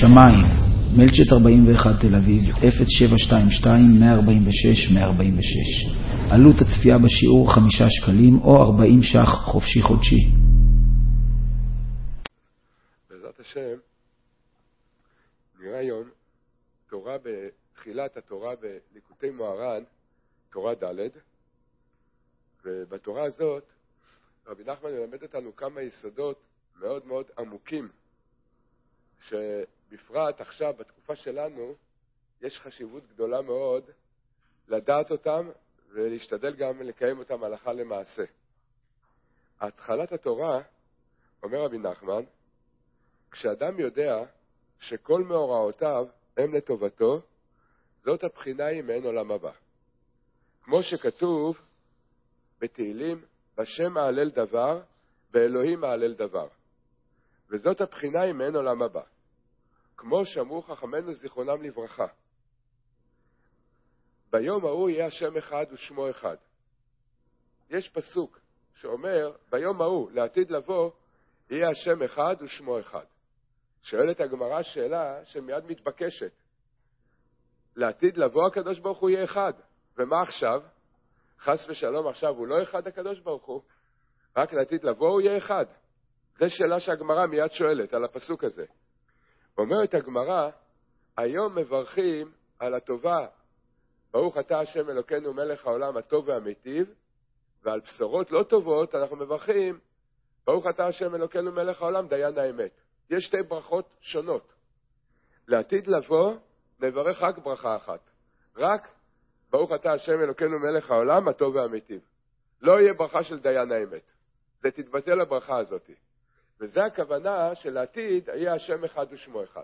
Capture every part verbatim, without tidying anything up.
שמיים, מלצ'ט ארבעים ואחת תל אביב, אפס שבע שתיים שתיים מאה ארבעים ושש מאה ארבעים ושש. עלות הצפייה בשיעור חמישה שקלים או ארבעים ש"ח חופשי חודשי. בעזרת השם, נראה היום תורה בתחילת התורה בליקוטי מוהר"ן, תורה ד', ובתורה הזאת רבי נחמן מלמד אותנו כמה יסודות מאוד מאוד עמוקים, שבפרט עכשיו בתקופה שלנו יש חשיבות גדולה מאוד לדעת אותם ולהשתדל גם לקיים אותם הלכה למעשה. התחלת התורה, אומר רבי נחמן, כשאדם יודע שכל מאורעותיו הם לטובתו, זאת הבחינה היא מעין עולם הבא. כמו שכתוב בתהילים, בשם העלל דבר, באלוהים העלל דבר. וזאת הבחינה היא מעין עולם הבא. כמו שאמרו חכמינו זיכרונם לברכה, ביום ההוא יהיה השם אחד ושמו אחד. יש פסוק שאומר, ביום ההוא, לעתיד לבוא, יהיה השם אחד ושמו אחד. שואלת הגמרא שאלה שמיד מתבקשת. לעתיד לבוא הקדוש ברוך הוא יהיה אחד. ומה עכשיו? חס ושלום עכשיו הוא לא אחד הקדוש ברוך הוא. רק לעתיד לבוא הוא יהיה אחד. זו שאלה שהגמרא מיד שואלת על הפסוק הזה. אומרת הגמרא, היום מברכים על הטובה. ברוך אתה השם אלוקינו מלך העולם הטוב והמיטיב. ועל בשורות לא טובות אנחנו מברכים, ברוך אתה השם אלוקינו מלך העולם דיין האמת. יש שתי ברכות שונות. לעתיד לבוא נברך רק ברכה אחת. רק ברוך אתה השם אלוקינו מלך העולם הטוב והמיטיב. לא יהיה ברכה של דיין האמת. זה תתבטל הברכה הזאת. וזה הכוונה של העתיד, יהיה השם אחד ושמו אחד.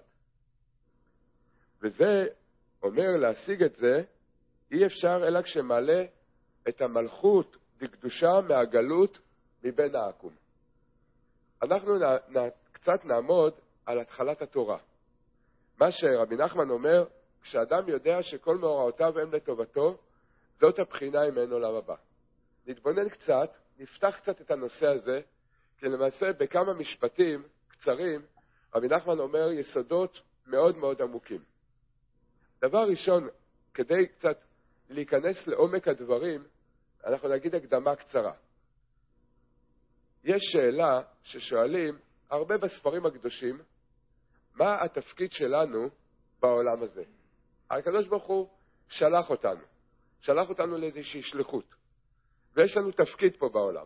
וזה אומר להשיג את זה, אי אפשר אלא כשמעלה את המלכות וקדושה מהגלות מבין העקום. אנחנו נ, נ, קצת נעמוד על התחלת התורה. מה שרבי נחמן אומר, כשאדם יודע שכל מאורעותיו הם לטובתו, זאת הבחינה עם אין עולם הבא. נתבונן קצת, נפתח קצת את הנושא הזה, כי למעשה בכמה משפטים קצרים, רבי נחמן אומר יסודות מאוד מאוד עמוקים. דבר ראשון, כדי קצת להיכנס לעומק הדברים, אנחנו נגיד הקדמה קצרה. יש שאלה ששואלים הרבה בספרים הקדושים, מה התפקיד שלנו בעולם הזה? הקדוש ברוך הוא שלח אותנו, שלח אותנו לאיזושהי שליחות, ויש לנו תפקיד פה בעולם.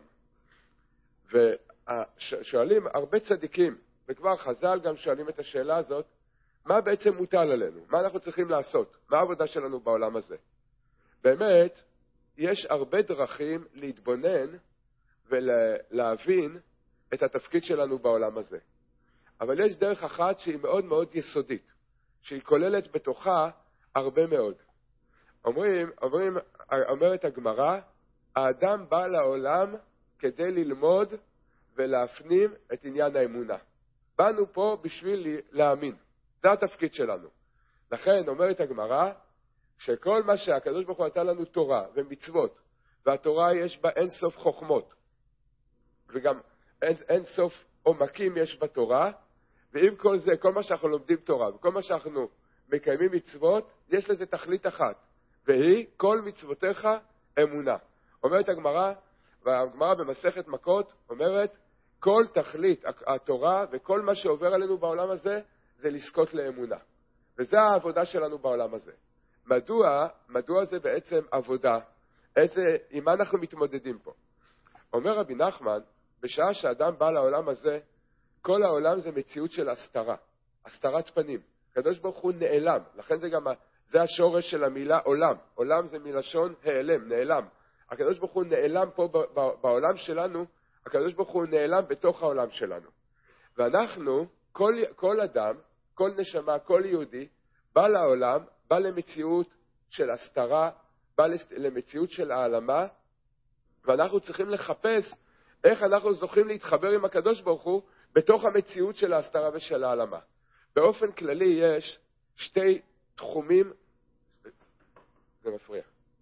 ושואלים הרבה צדיקים, וכבר חז"ל גם שואלים את השאלה הזאת, מה בעצם מוטל עלינו? מה אנחנו צריכים לעשות? מה העבודה שלנו בעולם הזה? באמת, יש הרבה דרכים להתבונן ולהבין את התפקיד שלנו בעולם הזה. אבל יש דרך אחת שהיא מאוד מאוד יסודית, שהיא כוללת בתוכה הרבה מאוד. אומרים, אומרים, אומרת הגמרא, האדם בא לעולם כדי ללמוד ולהפנים את עניין האמונה. באנו פה בשביל להאמין. זה התפקיד שלנו. לכן אומרת הגמרא, שכל מה שהקדוש ברוך הוא נתן לנו תורה ומצוות, והתורה יש בה אין סוף חוכמות, וגם אין, אין סוף עומקים יש בתורה, ועם כל זה, כל מה שאנחנו לומדים תורה, וכל מה שאנחנו מקיימים מצוות, יש לזה תכלית אחת, והיא כל מצוותיך אמונה. אומרת הגמרא, והגמרא במסכת מכות, אומרת, כל תכלית התורה וכל מה שעובר עלינו בעולם הזה, זה לזכות לאמונה. וזה העבודה שלנו בעולם הזה. מדוע, מדוע זה בעצם עבודה? איזה, עם מה אנחנו מתמודדים פה? אומר רבי נחמן, בשעה שאדם בא לעולם הזה, כל העולם זה מציאות של הסתרה, הסתרת פנים. הקדוש ברוך הוא נעלם, לכן זה גם, זה השורש של המילה עולם. עולם זה מלשון העלם, נעלם. הקדוש ברוך הוא נעלם פה בעולם שלנו, הקדוש ברוך הוא נעלם בתוך העולם שלנו. ואנחנו, כל, כל אדם, כל נשמה, כל יהודי, בא לעולם, בא למציאות של הסתרה, בא למציאות של העלמה, ואנחנו צריכים לחפש איך אנחנו זוכים להתחבר עם הקדוש ברוך הוא בתוך המציאות של ההסתרה ושל העלמה. באופן כללי יש שתי תחומים, זה מפריע.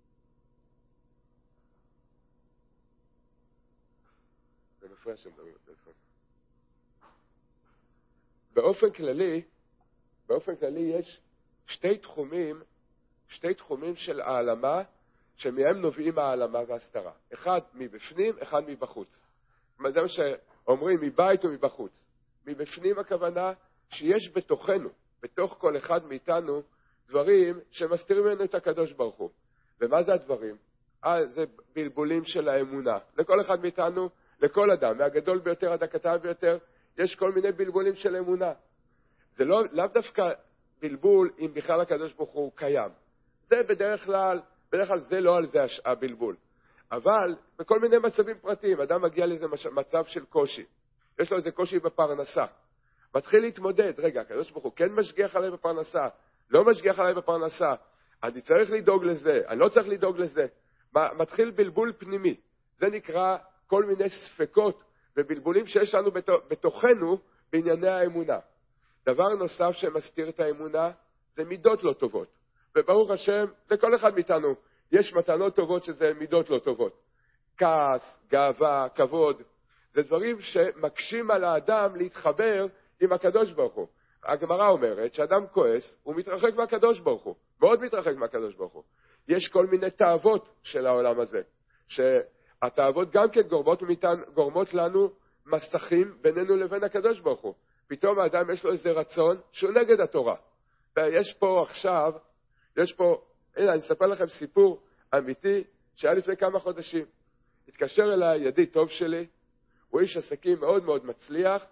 זה מפריע שמדברים בטלפון. באופן כללי באופן כללי יש שתי תחומים, שתי תחומים של העלמה, שמהם נובעים העלמה והסתרה. אחד מבפנים, אחד מבחוץ. זה מה שאומרים, מבית ומבחוץ. מבפנים הכוונה שיש בתוכנו, בתוך כל אחד מאיתנו, דברים שמסתירים ממנו את הקדוש ברוך הוא. ומה זה הדברים? אה, זה בלבולים של האמונה. לכל אחד מאיתנו, לכל אדם, מהגדול ביותר עד הקטן ביותר, יש כל מיני בלבולים של אמונה. זה לא, לאו דווקא בלבול אם בכלל הקדוש ברוך הוא קיים. זה בדרך כלל, בדרך כלל זה לא על זה הבלבול. אבל בכל מיני מצבים פרטיים, אדם מגיע לאיזה מצב של קושי. יש לו איזה קושי בפרנסה. מתחיל להתמודד, רגע, הקדוש ברוך הוא כן משגיח עליי בפרנסה, לא משגיח עליי בפרנסה, אני צריך לדאוג לזה, אני לא צריך לדאוג לזה. מתחיל בלבול פנימי. זה נקרא כל מיני ספקות ובלבולים שיש לנו בתוכנו בענייני האמונה. דבר נוסף שמסתיר את האמונה זה מידות לא טובות. וברוך השם, לכל אחד מאיתנו יש מתנות טובות שזה מידות לא טובות. כעס, גאווה, כבוד. זה דברים שמקשים על האדם להתחבר עם הקדוש ברוך הוא. הגמרא אומרת שאדם כועס, הוא מתרחק מהקדוש ברוך הוא. מאוד מתרחק מהקדוש ברוך הוא. יש כל מיני תאוות של העולם הזה. שהתאוות גם כן גורמות, מאיתן, גורמות לנו מסכים בינינו לבין הקדוש ברוך הוא. פתאום האדם יש לו איזה רצון שהוא נגד התורה. ויש פה עכשיו, יש פה, הנה אני אספר לכם סיפור אמיתי שהיה לפני כמה חודשים. התקשר אליי ידיד טוב שלי, הוא איש עסקים מאוד מאוד מצליח,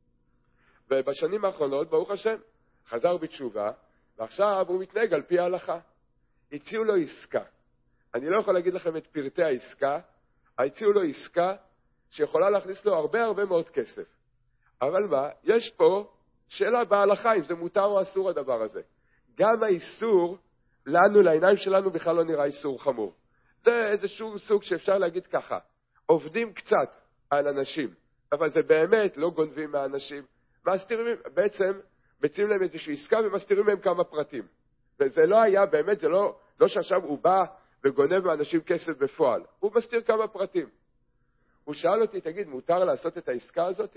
ובשנים האחרונות, ברוך השם, חזר בתשובה, ועכשיו הוא מתנהג על פי ההלכה. הציעו לו עסקה. אני לא יכול להגיד לכם את פרטי העסקה, הציעו לו עסקה שיכולה להכניס לו הרבה הרבה מאוד כסף. אבל מה? יש פה שאלה בהלכה, אם זה מותר או אסור הדבר הזה. גם האיסור, לנו, לעיניים שלנו, בכלל לא נראה איסור חמור. זה איזשהו סוג שאפשר להגיד ככה, עובדים קצת על אנשים, אבל זה באמת לא גונבים מהאנשים. מסתירים, בעצם מציעים להם איזושהי עסקה ומסתירים להם כמה פרטים. וזה לא היה, באמת, זה לא, לא שעכשיו הוא בא וגונב מאנשים כסף בפועל. הוא מסתיר כמה פרטים. הוא שאל אותי, תגיד, מותר לעשות את העסקה הזאת?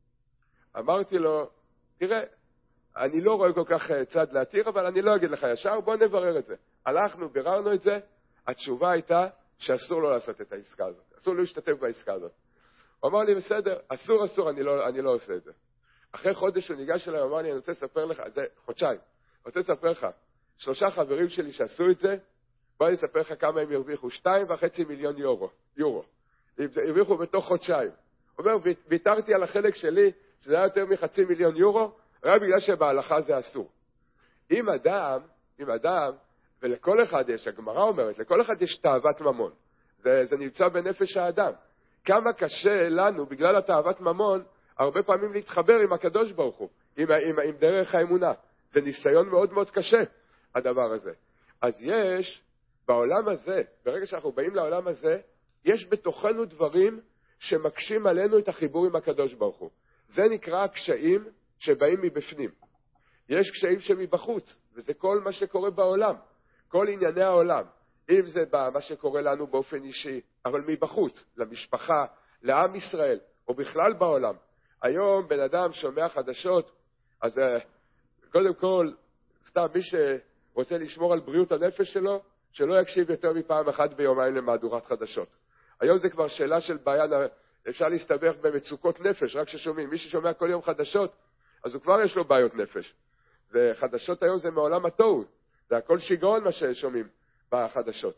אמרתי לו, תראה, אני לא רואה כל כך צד להתיר, אבל אני לא אגיד לך ישר, בוא נברר את זה. הלכנו, ביררנו את זה, התשובה הייתה שאסור לו לעשות את העסקה הזאת. אסור לו להשתתף בעסקה הזאת. הוא אמר לי, בסדר, אסור, אסור, אני לא, אני לא עושה את זה. אחרי חודש הוא ניגש אליי, הוא אמר לי, אני רוצה לספר לך, זה חודשיים, אני רוצה לספר לך, שלושה חברים שלי שעשו את זה, בוא אני אספר לך כמה הם הרוויחו, שתיים וחצי מיליון יורו, יורו. הרוויחו בתוך חודשיים. הוא אומר, ויתרתי על החלק שלי, שזה היה יותר מחצי מיליון יורו, רק בגלל שבהלכה זה אסור. אם אדם, אם אדם, ולכל אחד יש, הגמרא אומרת, לכל אחד יש תאוות ממון. זה, זה נמצא בנפש האדם. כמה קשה לנו, בגלל התאוות ממון, הרבה פעמים להתחבר עם הקדוש ברוך הוא, עם, עם, עם דרך האמונה. זה ניסיון מאוד מאוד קשה, הדבר הזה. אז יש, בעולם הזה, ברגע שאנחנו באים לעולם הזה, יש בתוכנו דברים שמקשים עלינו את החיבור עם הקדוש ברוך הוא. זה נקרא הקשיים שבאים מבפנים. יש קשיים שמבחוץ, וזה כל מה שקורה בעולם, כל ענייני העולם. אם זה מה שקורה לנו באופן אישי, אבל מבחוץ, למשפחה, לעם ישראל, או בכלל בעולם. היום בן אדם שומע חדשות, אז קודם כל, סתם מי שרוצה לשמור על בריאות הנפש שלו, שלא יקשיב יותר מפעם אחת ביומיים למהדורת חדשות. היום זה כבר שאלה של בעיה, אפשר להסתבך במצוקות נפש, רק ששומעים. מי ששומע כל יום חדשות, אז הוא כבר יש לו בעיות נפש. וחדשות היום זה מעולם התוהו, זה הכל שיגעון מה ששומעים בחדשות.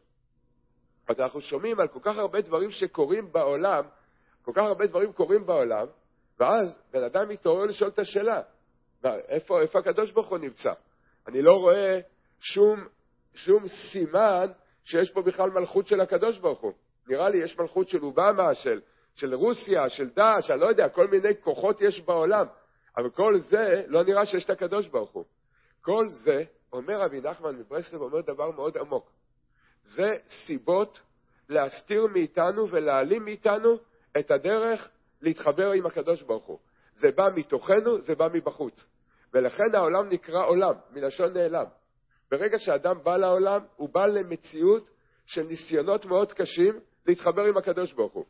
אז אנחנו שומעים על כל כך הרבה דברים שקורים בעולם, כל כך הרבה דברים קורים בעולם, ואז בן אדם מתעורר לשאול את השאלה, איפה, איפה הקדוש ברוך הוא נמצא? אני לא רואה שום, שום סימן שיש פה בכלל מלכות של הקדוש ברוך הוא. נראה לי יש מלכות של אובמה, של, של רוסיה, של דאעש, אני לא יודע, כל מיני כוחות יש בעולם. אבל כל זה לא נראה שיש את הקדוש ברוך הוא. כל זה, אומר רבי נחמן מברסלב, אומר דבר מאוד עמוק. זה סיבות להסתיר מאיתנו ולהעלים מאיתנו את הדרך להתחבר עם הקדוש ברוך הוא. זה בא מתוכנו, זה בא מבחוץ. ולכן העולם נקרא עולם, מלשון נעלם. ברגע שאדם בא לעולם, הוא בא למציאות של ניסיונות מאוד קשים להתחבר עם הקדוש ברוך הוא.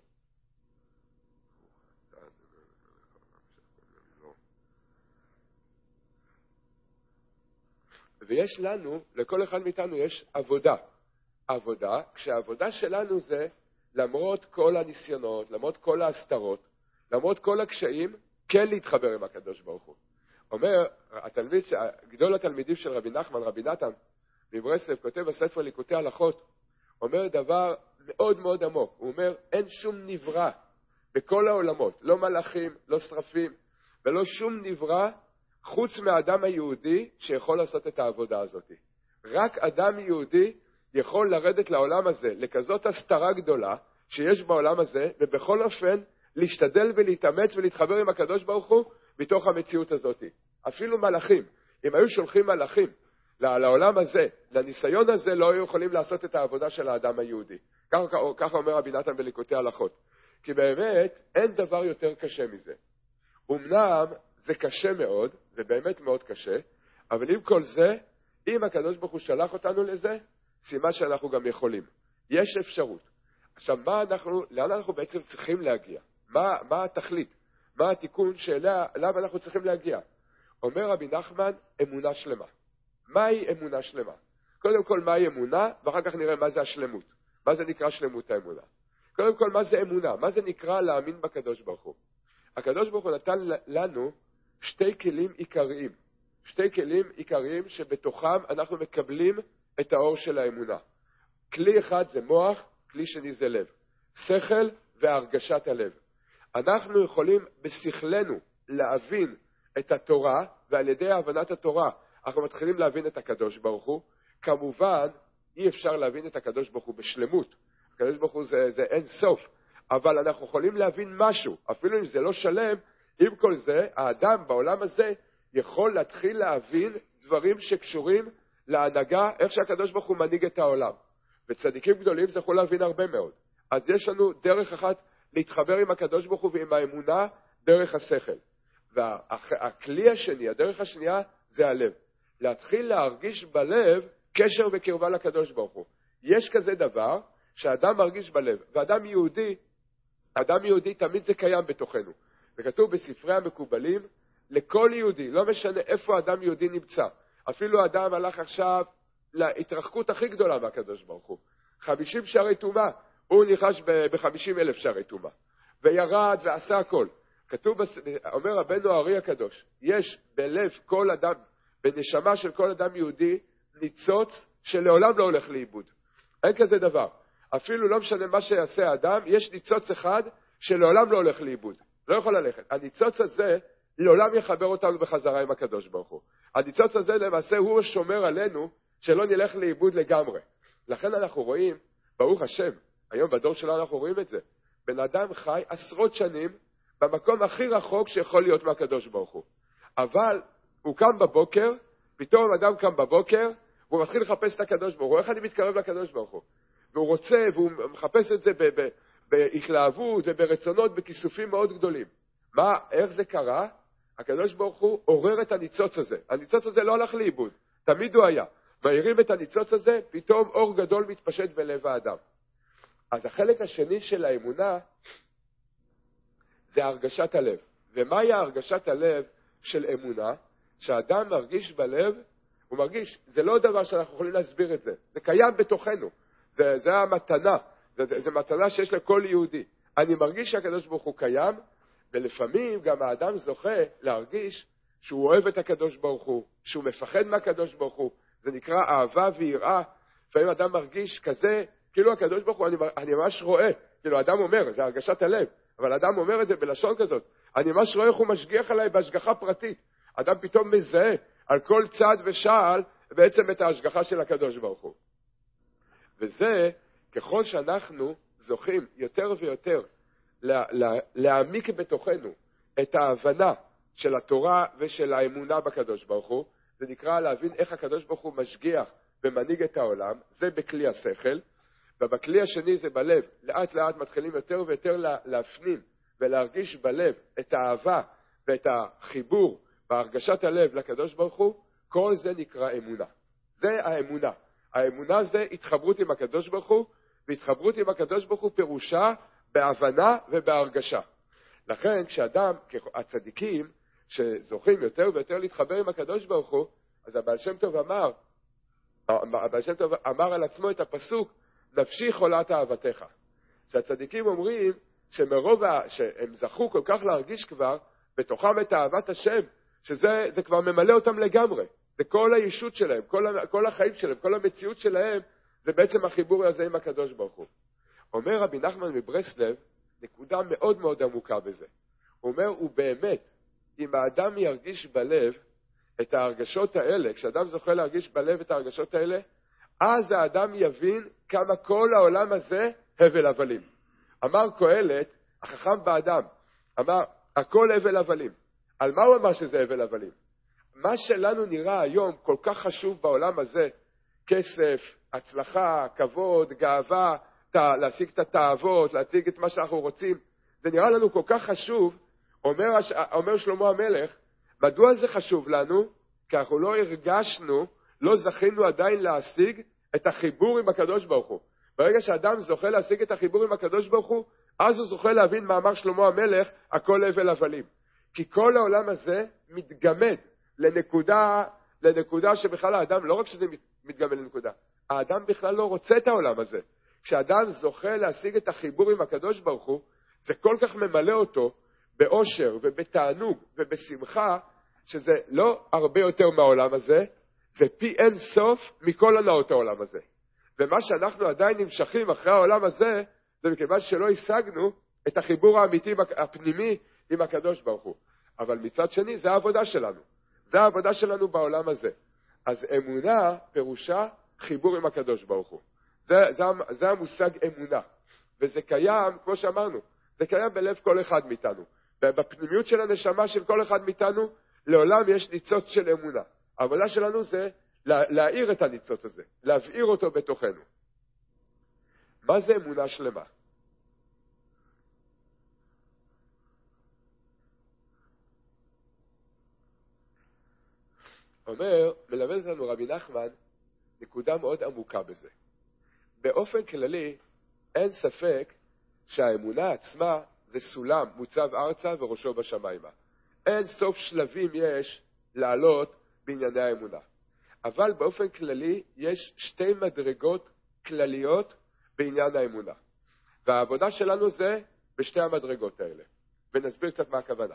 ויש לנו, לכל אחד מאיתנו יש עבודה. עבודה, כשהעבודה שלנו זה, למרות כל הניסיונות, למרות כל ההסתרות, למרות כל הקשיים, כן להתחבר עם הקדוש ברוך הוא. אומר, התלמיד, גדול התלמידים של רבי נחמן, רבי נתן, מברסלב, כותב בספר ליקוטי הלכות, אומר דבר מאוד מאוד עמוק. הוא אומר, אין שום נברא בכל העולמות, לא מלאכים, לא שרפים, ולא שום נברא, חוץ מהאדם היהודי שיכול לעשות את העבודה הזאת. רק אדם יהודי יכול לרדת לעולם הזה, לכזאת הסתרה גדולה שיש בעולם הזה, ובכל אופן להשתדל ולהתאמץ ולהתחבר עם הקדוש ברוך הוא מתוך המציאות הזאת. אפילו מלאכים, אם היו שולחים מלאכים לעולם הזה, לניסיון הזה, לא היו יכולים לעשות את העבודה של האדם היהודי. ככה, ככה אומר רבי נתן בליקוטי הלכות. כי באמת אין דבר יותר קשה מזה. אמנם זה קשה מאוד, זה באמת מאוד קשה, אבל עם כל זה, אם הקדוש ברוך הוא שלח אותנו לזה, סימן שאנחנו גם יכולים. יש אפשרות. עכשיו, מה אנחנו, לאן אנחנו בעצם צריכים להגיע? מה, מה התכלית? מה התיקון שאלה, למה אנחנו צריכים להגיע? אומר רבי נחמן, אמונה שלמה. מהי אמונה שלמה? קודם כל, מהי אמונה, ואחר כך נראה מה זה השלמות. מה זה נקרא שלמות האמונה? קודם כל, מה זה אמונה? מה זה נקרא להאמין בקדוש ברוך הוא? הקדוש ברוך הוא נתן לנו שתי כלים עיקריים. שתי כלים עיקריים שבתוכם אנחנו מקבלים את האור של האמונה. כלי אחד זה מוח, כלי שני זה לב. שכל והרגשת הלב. אנחנו יכולים בשכלנו להבין את התורה, ועל ידי הבנת התורה אנחנו מתחילים להבין את הקדוש ברוך הוא. כמובן, אי אפשר להבין את הקדוש ברוך הוא בשלמות. הקדוש ברוך הוא זה, זה אין סוף. אבל אנחנו יכולים להבין משהו, אפילו אם זה לא שלם. עם כל זה, האדם בעולם הזה יכול להתחיל להבין דברים שקשורים להנהגה, איך שהקדוש ברוך הוא מנהיג את העולם. וצדיקים גדולים זה יכול להבין הרבה מאוד. אז יש לנו דרך אחת להתחבר עם הקדוש ברוך הוא ועם האמונה, דרך השכל. והכלי השני, הדרך השנייה, זה הלב. להתחיל להרגיש בלב קשר וקרבה לקדוש ברוך הוא. יש כזה דבר שאדם מרגיש בלב, ואדם יהודי, אדם יהודי תמיד זה קיים בתוכנו. וכתוב בספרי המקובלים, לכל יהודי, לא משנה איפה אדם יהודי נמצא. אפילו אדם הלך עכשיו להתרחקות הכי גדולה מהקדוש ברוך הוא. חמישים שערי טומאה, הוא ניחש ב-חמישים אלף שערי טומאה. וירד ועשה הכל. כתוב, אומר רבנו הארי הקדוש, יש בלב כל אדם, בנשמה של כל אדם יהודי, ניצוץ שלעולם לא הולך לאיבוד. אין כזה דבר. אפילו לא משנה מה שיעשה האדם, יש ניצוץ אחד שלעולם לא הולך לאיבוד. לא יכול ללכת. הניצוץ הזה לעולם יחבר אותנו בחזרה עם הקדוש ברוך הוא. הניצוץ הזה למעשה הוא שומר עלינו שלא נלך לאיבוד לגמרי. לכן אנחנו רואים, ברוך השם, היום בדור שלנו אנחנו רואים את זה. בן אדם חי עשרות שנים במקום הכי רחוק שיכול להיות מהקדוש ברוך הוא. אבל הוא קם בבוקר, פתאום אדם קם בבוקר, והוא מתחיל לחפש את הקדוש ברוך הוא. איך אני מתקרב לקדוש ברוך הוא? והוא רוצה, והוא מחפש את זה ב- ב- בהתלהבות וברצונות, בכיסופים מאוד גדולים. מה, איך זה קרה? הקדוש ברוך הוא עורר את הניצוץ הזה. הניצוץ הזה לא הלך לאיבוד, תמיד הוא היה. מהירים את הניצוץ הזה, פתאום אור גדול מתפשט בלב האדם. אז החלק השני של האמונה זה הרגשת הלב. ומהי הרגשת הלב של אמונה? שהאדם מרגיש בלב, הוא מרגיש, זה לא דבר שאנחנו יכולים להסביר את זה. זה קיים בתוכנו. זה, זה המתנה. זה, זה מתנה שיש לכל יהודי. אני מרגיש שהקדוש ברוך הוא קיים, ולפעמים גם האדם זוכה להרגיש שהוא אוהב את הקדוש ברוך הוא, שהוא מפחד מהקדוש ברוך הוא. זה נקרא אהבה ויראה. לפעמים אדם מרגיש כזה, כאילו הקדוש ברוך הוא, אני, אני ממש רואה, כאילו אדם אומר, זה הרגשת הלב, אבל אדם אומר את זה בלשון כזאת, אני ממש רואה איך הוא משגיח עליי בהשגחה פרטית. אדם פתאום מזהה על כל צד ושעל בעצם את ההשגחה של הקדוש ברוך הוא. וזה, ככל שאנחנו זוכים יותר ויותר לה, לה, להעמיק בתוכנו את ההבנה של התורה ושל האמונה בקדוש ברוך הוא, זה נקרא להבין איך הקדוש ברוך הוא משגיח ומנהיג את העולם, זה בכלי השכל, ובכלי השני זה בלב. לאט לאט מתחילים יותר ויותר להפנים ולהרגיש בלב את האהבה ואת החיבור בהרגשת הלב לקדוש ברוך הוא, כל זה נקרא אמונה. זה האמונה. האמונה זה התחברות עם הקדוש ברוך הוא, והתחברות עם הקדוש ברוך הוא פירושה בהבנה ובהרגשה. לכן כשאדם, הצדיקים, שזוכים יותר ויותר להתחבר עם הקדוש ברוך הוא, אז הבעל שם טוב אמר, הבעל שם טוב אמר על עצמו את הפסוק, נפשי חולת אהבתך. שהצדיקים אומרים שמרוב שהם זכו כל כך להרגיש כבר בתוכם את אהבת השם, שזה זה כבר ממלא אותם לגמרי. זה כל הישות שלהם, כל, כל החיים שלהם, כל המציאות שלהם, זה בעצם החיבור הזה עם הקדוש ברוך הוא. אומר רבי נחמן מברסלב, נקודה מאוד מאוד עמוקה בזה. הוא אומר, הוא באמת, אם האדם ירגיש בלב את ההרגשות האלה, כשאדם זוכה להרגיש בלב את ההרגשות האלה, אז האדם יבין כמה כל העולם הזה הבל הבלים. אמר קהלת, החכם באדם, אמר, הכל הבל הבלים. על מה הוא אמר שזה הבל הבלים? מה שלנו נראה היום כל כך חשוב בעולם הזה, כסף, הצלחה, כבוד, גאווה, להשיג את התאוות, להשיג את מה שאנחנו רוצים, זה נראה לנו כל כך חשוב. אומר, אומר שלמה המלך, מדוע זה חשוב לנו? כי אנחנו לא הרגשנו, לא זכינו עדיין להשיג את החיבור עם הקדוש ברוך הוא. ברגע שאדם זוכה להשיג את החיבור עם הקדוש ברוך הוא, אז הוא זוכה להבין מה אמר שלמה המלך, הכל הבל הבלים. כי כל העולם הזה מתגמד לנקודה, לנקודה שבכלל האדם, לא רק שזה מתגמד לנקודה, האדם בכלל לא רוצה את העולם הזה. כשאדם זוכה להשיג את החיבור עם הקדוש ברוך הוא, זה כל כך ממלא אותו באושר ובתענוג ובשמחה, שזה לא הרבה יותר מהעולם הזה, זה פי אין סוף מכל הנאות העולם הזה. ומה שאנחנו עדיין נמשכים אחרי העולם הזה, זה מכיוון שלא השגנו את החיבור האמיתי הפנימי עם הקדוש ברוך הוא. אבל מצד שני, זה העבודה שלנו. זה העבודה שלנו בעולם הזה. אז אמונה פירושה חיבור עם הקדוש ברוך הוא. זה, זה, זה המושג אמונה. וזה קיים, כמו שאמרנו, זה קיים בלב כל אחד מאיתנו. בפנימיות של הנשמה של כל אחד מאיתנו, לעולם יש ניצוץ של אמונה. העבודה שלנו זה לה, להאיר את הניצוץ הזה, להבעיר אותו בתוכנו. מה זה אמונה שלמה? אומר, מלמד לנו רבי נחמן, נקודה מאוד עמוקה בזה. באופן כללי, אין ספק שהאמונה עצמה זה סולם מוצב ארצה וראשו בשמיימה. אין סוף שלבים יש לעלות בענייני האמונה. אבל באופן כללי יש שתי מדרגות כלליות בעניין האמונה. והעבודה שלנו זה בשתי המדרגות האלה. ונסביר קצת מה הכוונה.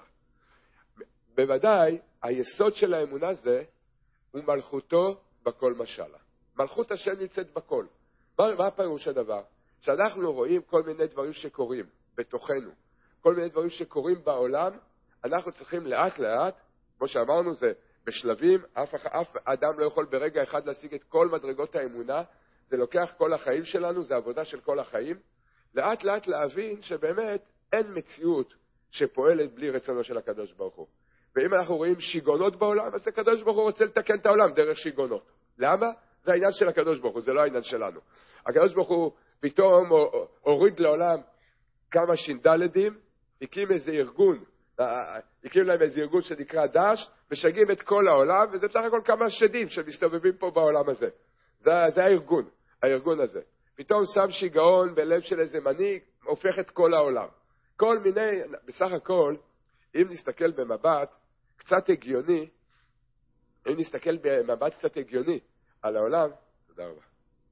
בוודאי, היסוד של האמונה זה הוא מלכותו בכל משלה. מלכות השם נמצאת בכל. מה, מה הפירוש הדבר? שאנחנו רואים כל מיני דברים שקורים בתוכנו, כל מיני דברים שקורים בעולם, אנחנו צריכים לאט לאט, כמו שאמרנו, זה בשלבים, אף, אף אדם לא יכול ברגע אחד להשיג את כל מדרגות האמונה, זה לוקח כל החיים שלנו, זה עבודה של כל החיים, לאט לאט להבין שבאמת אין מציאות שפועלת בלי רצונו של הקדוש ברוך הוא. ואם אנחנו רואים שיגונות בעולם, אז הקדוש ברוך הוא רוצה לתקן את העולם דרך שיגונות. למה? זה העניין של הקדוש ברוך הוא, זה לא העניין שלנו. הקדוש ברוך הוא פתאום הוריד לעולם כמה שינדלדים, הקים איזה ארגון, הקים להם איזה ארגון שנקרא דש, משגעים את כל העולם, וזה בסך הכל כמה שדים שמסתובבים פה בעולם הזה. זה, זה הארגון, הארגון הזה. פתאום שם שיגעון בלב של איזה מנהיג, הופך את כל העולם. כל מיני, בסך הכל, אם נסתכל במבט קצת הגיוני, אם נסתכל במבט קצת הגיוני על העולם, תודה רבה.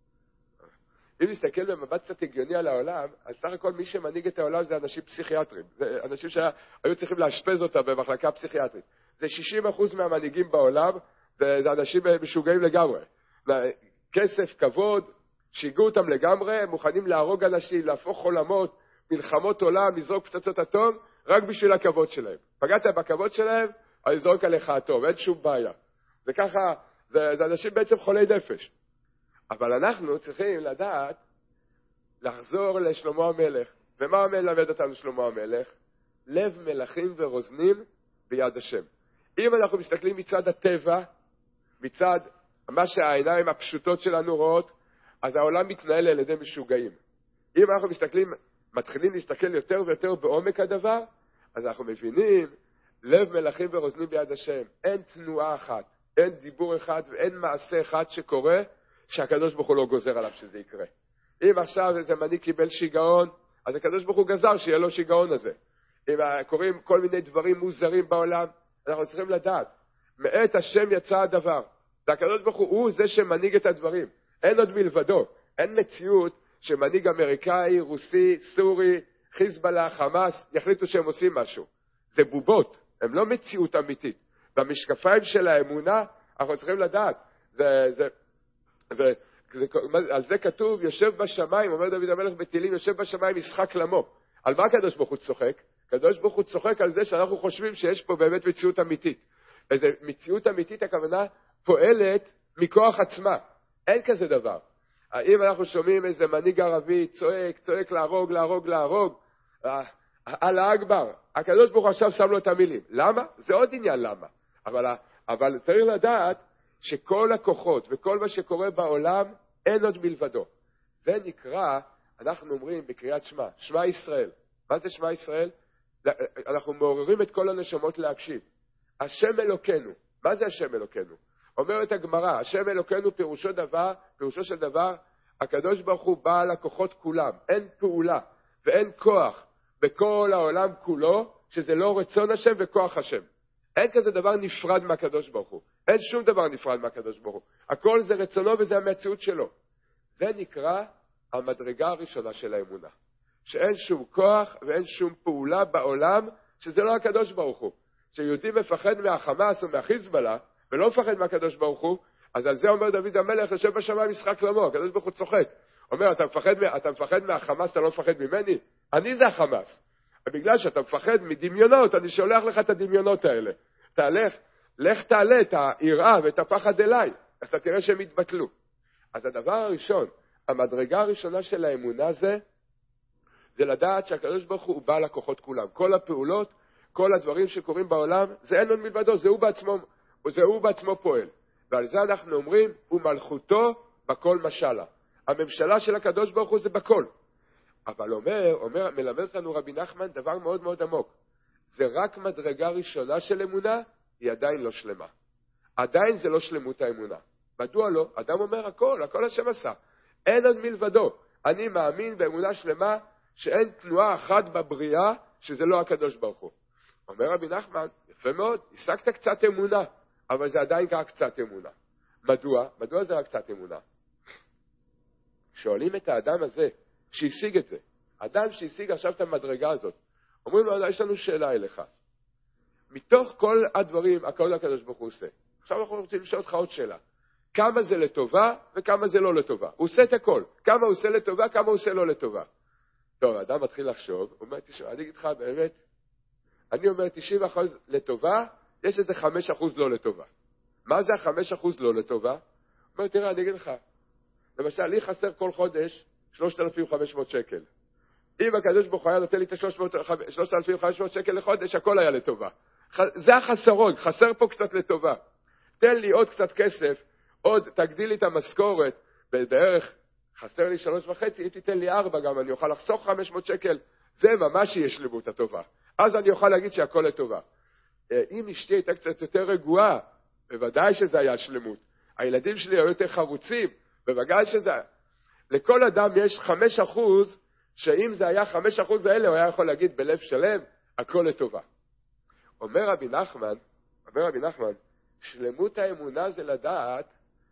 אם נסתכל במבט קצת הגיוני על העולם, אז סך הכל מי שמנהיג את העולם זה אנשים פסיכיאטרים. זה אנשים שהיו צריכים להשפז אותה במחלקה פסיכיאטרית. זה שישים אחוז מהמנהיגים בעולם, זה, זה אנשים משוגעים לגמרי. כסף, כבוד, שיגעו אותם לגמרי, הם מוכנים להרוג אנשים, להפוך עולמות, מלחמות עולם, לזרוק פצצות אטום, רק בשביל הכבוד שלהם. פגעת בכבוד שלהם, אני זורק עליך אטום, אין שום בעיה. וככה, זה, זה אנשים בעצם חולי נפש. אבל אנחנו צריכים לדעת לחזור לשלמה המלך. ומה מלמד אותנו שלמה המלך? לב מלכים ורוזנים ביד השם. אם אנחנו מסתכלים מצד הטבע, מצד מה שהעיניים הפשוטות שלנו רואות, אז העולם מתנהל על ידי משוגעים. אם אנחנו מסתכלים, מתחילים להסתכל יותר ויותר בעומק הדבר, אז אנחנו מבינים, לב מלכים ורוזנים ביד השם. אין תנועה אחת, אין דיבור אחד ואין מעשה אחד שקורה, שהקדוש ברוך הוא לא גוזר עליו שזה יקרה. אם עכשיו איזה מנהיג קיבל שיגעון, אז הקדוש ברוך הוא גזר שיהיה לו שיגעון הזה. אם קוראים כל מיני דברים מוזרים בעולם, אנחנו צריכים לדעת, מאת השם יצא הדבר. זה הקדוש ברוך הוא, הוא זה שמנהיג את הדברים. אין עוד מלבדו. אין מציאות שמנהיג אמריקאי, רוסי, סורי, חיזבאללה, חמאס, יחליטו שהם עושים משהו. זה בובות, הם לא מציאות אמיתית. במשקפיים של האמונה, אנחנו צריכים לדעת. זה, זה, זה, זה, על זה כתוב, יושב בשמיים, אומר דוד המלך בתהילים, יושב בשמיים משחק למו. על מה הקדוש ברוך הוא צוחק? הקדוש ברוך הוא צוחק על זה שאנחנו חושבים שיש פה באמת מציאות אמיתית. איזו מציאות אמיתית, הכוונה, פועלת מכוח עצמה. אין כזה דבר. האם אנחנו שומעים איזה מנהיג ערבי צועק, צועק להרוג, להרוג, להרוג, אללה אכבר, הקדוש ברוך הוא עכשיו שם לו את המילים. למה? זה עוד עניין למה. אבל, אבל צריך לדעת שכל הכוחות וכל מה שקורה בעולם אין עוד מלבדו. זה נקרא, אנחנו אומרים בקריאת שמע, שמע ישראל. מה זה שמע ישראל? אנחנו מעוררים את כל הנשמות להקשיב. השם אלוקנו. מה זה השם אלוקנו? אומרת הגמרא, השם אלוקנו פירושו דבר, פירושו של דבר, הקדוש ברוך הוא בעל הכוחות כולם. אין פעולה ואין כוח בכל העולם כולו, שזה לא רצון השם וכוח השם. אין כזה דבר נפרד מהקדוש ברוך הוא. אין שום דבר נפרד מהקדוש ברוך הוא. הכל זה רצונו וזה המציאות שלו. זה נקרא המדרגה הראשונה של האמונה. שאין שום כוח ואין שום פעולה בעולם, שזה לא הקדוש ברוך הוא. שיהודי מפחד מהחמאס או מהחיזבאללה, ולא מפחד מהקדוש ברוך הוא, אז על זה אומר דוד המלך, יושב בשמיים משחק למו, הקדוש ברוך הוא צוחק. אומר, אתה מפחד, אתה מפחד מהחמאס, אתה לא מפחד ממני? אני זה החמאס. בגלל שאתה מפחד מדמיונות, אני שולח לך את הדמיונות האלה. תהלך, לך תעלה את היראה ואת הפחד אליי, אז אתה תראה שהם יתבטלו. אז הדבר הראשון, המדרגה הראשונה של האמונה זה, זה לדעת שהקדוש ברוך הוא בעל הכוחות כולם. כל הפעולות, כל הדברים שקורים בעולם, זה אין עוד מלבדו, זה הוא בעצמו, זה הוא בעצמו פועל. ועל זה אנחנו אומרים, הוא מלכותו בכל משלה. הממשלה של הקדוש ברוך הוא זה בכל. אבל אומר, אומר, מלמד לנו רבי נחמן דבר מאוד מאוד עמוק. זה רק מדרגה ראשונה של אמונה, היא עדיין לא שלמה. עדיין זה לא שלמות האמונה. מדוע לא? אדם אומר הכל, הכל השם עשה. אין עוד מלבדו. אני מאמין באמונה שלמה שאין תנועה אחת בבריאה שזה לא הקדוש ברוך הוא. אומר רבי נחמן, יפה מאוד, השגת קצת אמונה, אבל זה עדיין רק קצת אמונה. מדוע? מדוע זה רק קצת אמונה? שואלים את האדם הזה, שהשיג את זה, אדם שהשיג עכשיו את המדרגה הזאת, אומרים לו, יש לנו שאלה אליך. מתוך כל הדברים, הכל הקדוש ברוך הוא עושה. עכשיו אנחנו רוצים לשאול אותך עוד שאלה. כמה זה לטובה וכמה זה לא לטובה? הוא עושה את הכל. כמה הוא עושה לטובה, כמה הוא עושה לא לטובה. טוב, האדם מתחיל לחשוב, הוא אומר, תשמע, אני אגיד לך באמת, אני אומר תשעים אחוז לטובה, יש איזה חמישה אחוז לא לטובה. מה זה ה-חמישה אחוז לא לטובה? הוא אומר, תראה, אני אגיד לך, למשל, לי חסר כל חודש שלושת אלפים וחמש מאות שקל. אם הקדוש ברוך הוא היה נותן לי את שלושת אלפים וחמש מאות שקל לחודש, הכל היה לטובה. זה החסרון, חסר פה קצת לטובה. תן לי עוד קצת כסף, עוד תגדיל לי את המשכורת, בערך חסר לי שלוש וחצי, אם תיתן לי ארבע גם, אני אוכל לחסוך חמש מאות שקל, זה ממש יהיה שלמות הטובה. אז אני אוכל להגיד שהכל לטובה. אם אשתי הייתה קצת יותר רגועה, בוודאי שזה היה שלמות. הילדים שלי היו יותר חרוצים, בוודאי שזה... לכל אדם יש חמישה אחוז, שאם זה היה חמישה אחוז האלה, הוא היה יכול להגיד בלב שלם, הכל לטובה. אומר רבי נחמן, אומר רבי נחמן, שלמות האמונה זה לדעת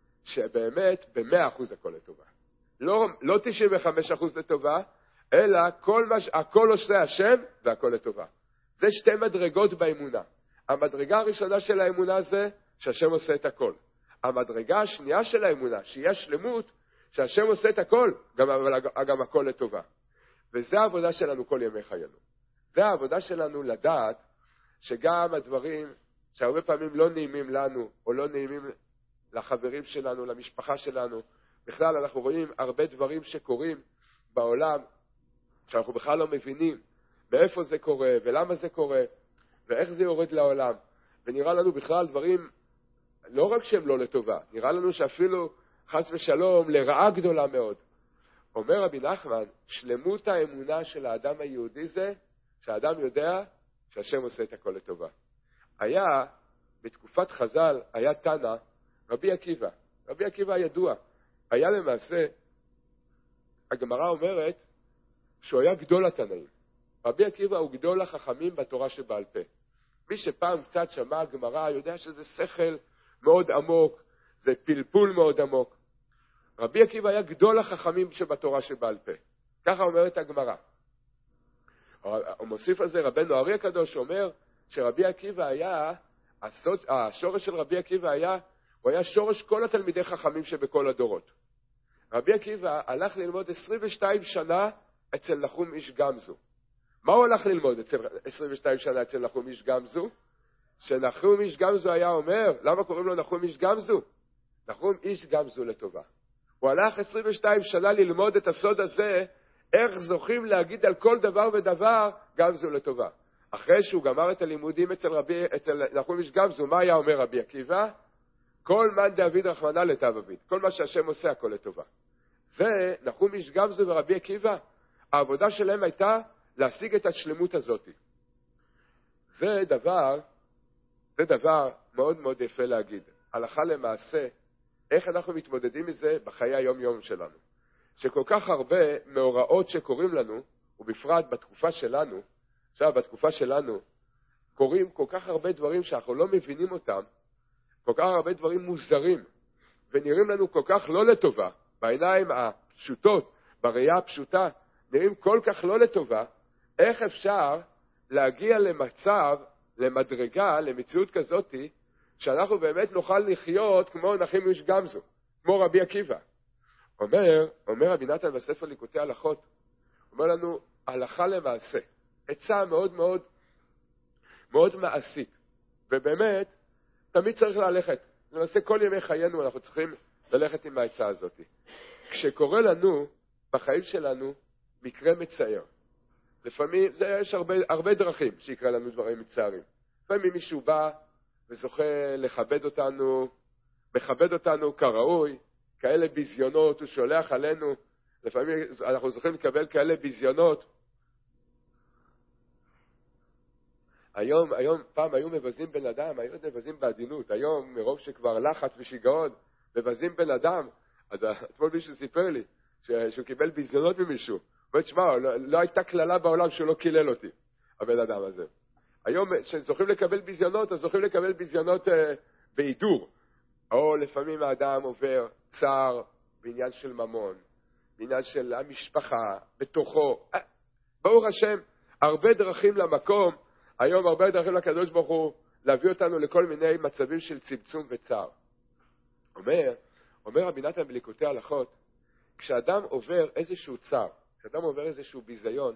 שבאמת ב-מאה אחוז הכל לטובה. לא, לא תשעים וחמישה אחוז לטובה, אלא כל מה, הכל עושה השם והכל לטובה. זה שתי מדרגות באמונה. המדרגה הראשונה של האמונה זה שהשם עושה את הכל. המדרגה השנייה של האמונה, שהיא השלמות, שהשם עושה את הכל, גם, גם הכל לטובה. וזה העבודה שלנו כל ימי חיינו. זה העבודה שלנו לדעת שגם הדברים שהרבה פעמים לא נעימים לנו, או לא נעימים לחברים שלנו, למשפחה שלנו, בכלל אנחנו רואים הרבה דברים שקורים בעולם, שאנחנו בכלל לא מבינים מאיפה זה קורה, ולמה זה קורה, ואיך זה יורד לעולם. ונראה לנו בכלל דברים, לא רק שהם לא לטובה, נראה לנו שאפילו חס ושלום לרעה גדולה מאוד. אומר רבי נחמן, שלמות האמונה של האדם היהודי זה, שהאדם יודע שהשם עושה את הכל לטובה. היה, בתקופת חז"ל, היה תנא, רבי עקיבא. רבי עקיבא הידוע. היה למעשה, הגמרא אומרת, שהוא היה גדול התנאים. רבי עקיבא הוא גדול החכמים בתורה שבעל פה. מי שפעם קצת שמע הגמרא יודע שזה שכל מאוד עמוק, זה פלפול מאוד עמוק. רבי עקיבא היה גדול החכמים שבתורה שבעל פה. ככה אומרת הגמרא. הוא מוסיף על זה רבנו הארי הקדוש, אומר שרבי עקיבא היה, הסוד, השורש של רבי עקיבא היה, הוא היה שורש כל התלמידי חכמים שבכל הדורות. רבי עקיבא הלך ללמוד עשרים ושתיים שנה אצל נחום איש גמזו. מה הוא הלך ללמוד אצל עשרים ושתיים שנה אצל נחום איש גמזו? שנחום איש גמזו היה אומר, למה קוראים לו נחום איש גמזו? נחום איש גמזו לטובה. הוא הלך עשרים ושתיים שנה ללמוד את הסוד הזה, איך זוכים להגיד על כל דבר ודבר גמזו לטובה. אחרי שהוא גמר את הלימודים אצל, רבי, אצל נחום איש גמזו, מה היה אומר רבי עקיבא? כל מן דאביד רחמנא לטב אביד. כל מה שהשם עושה הכל לטובה. זה נחום איש גמזו ורבי עקיבא, העבודה שלהם הייתה להשיג את השלמות הזאת. זה דבר, זה דבר מאוד מאוד יפה להגיד. הלכה למעשה, איך אנחנו מתמודדים מזה בחיי היום יום שלנו. שכל כך הרבה מאורעות שקורים לנו, ובפרט בתקופה שלנו, עכשיו בתקופה שלנו, קורים כל כך הרבה דברים שאנחנו לא מבינים אותם, כל כך הרבה דברים מוזרים, ונראים לנו כל כך לא לטובה, בעיניים הפשוטות, בראייה הפשוטה, נראים כל כך לא לטובה, איך אפשר להגיע למצב, למדרגה, למציאות כזאת, שאנחנו באמת נוכל לחיות כמו נחום איש גמזו, כמו רבי עקיבא. אומר, אומר רבי נתן בספר ליקוטי הלכות, אומר לנו, הלכה למעשה, עצה מאוד מאוד, מאוד מעשית, ובאמת, תמיד צריך ללכת, למעשה כל ימי חיינו אנחנו צריכים ללכת עם העצה הזאת. כשקורה לנו, בחיים שלנו, מקרה מצער, לפעמים, זה, יש הרבה, הרבה דרכים שיקרה לנו דברים מצערים. לפעמים מישהו בא וזוכה לכבד אותנו, מכבד אותנו כראוי, כאלה ביזיונות, הוא שולח עלינו, לפעמים אנחנו זוכים לקבל כאלה ביזיונות. היום, היום, פעם היו מבזים בן אדם, היו מבזים בעדינות, היום מרוב שכבר לחץ ושיגעון, מבזים בן אדם. אז אתמול מישהו סיפר לי, שהוא קיבל ביזיונות ממישהו, הוא אומר, שמע, לא, לא הייתה כללה בעולם שהוא לא קילל אותי, הבן אדם הזה. היום שזוכים לקבל ביזיונות, אז זוכים לקבל ביזיונות אה, בעידור. או לפעמים האדם עובר צער בעניין של ממון, בעניין של המשפחה, בתוכו. אה, ברוך השם, הרבה דרכים למקום, היום הרבה דרכים לקדוש ברוך הוא, להביא אותנו לכל מיני מצבים של צמצום וצער. אומר, אומר רבי נתן בליקוטי הלכות, כשאדם עובר איזשהו צער, כשאדם עובר איזשהו ביזיון,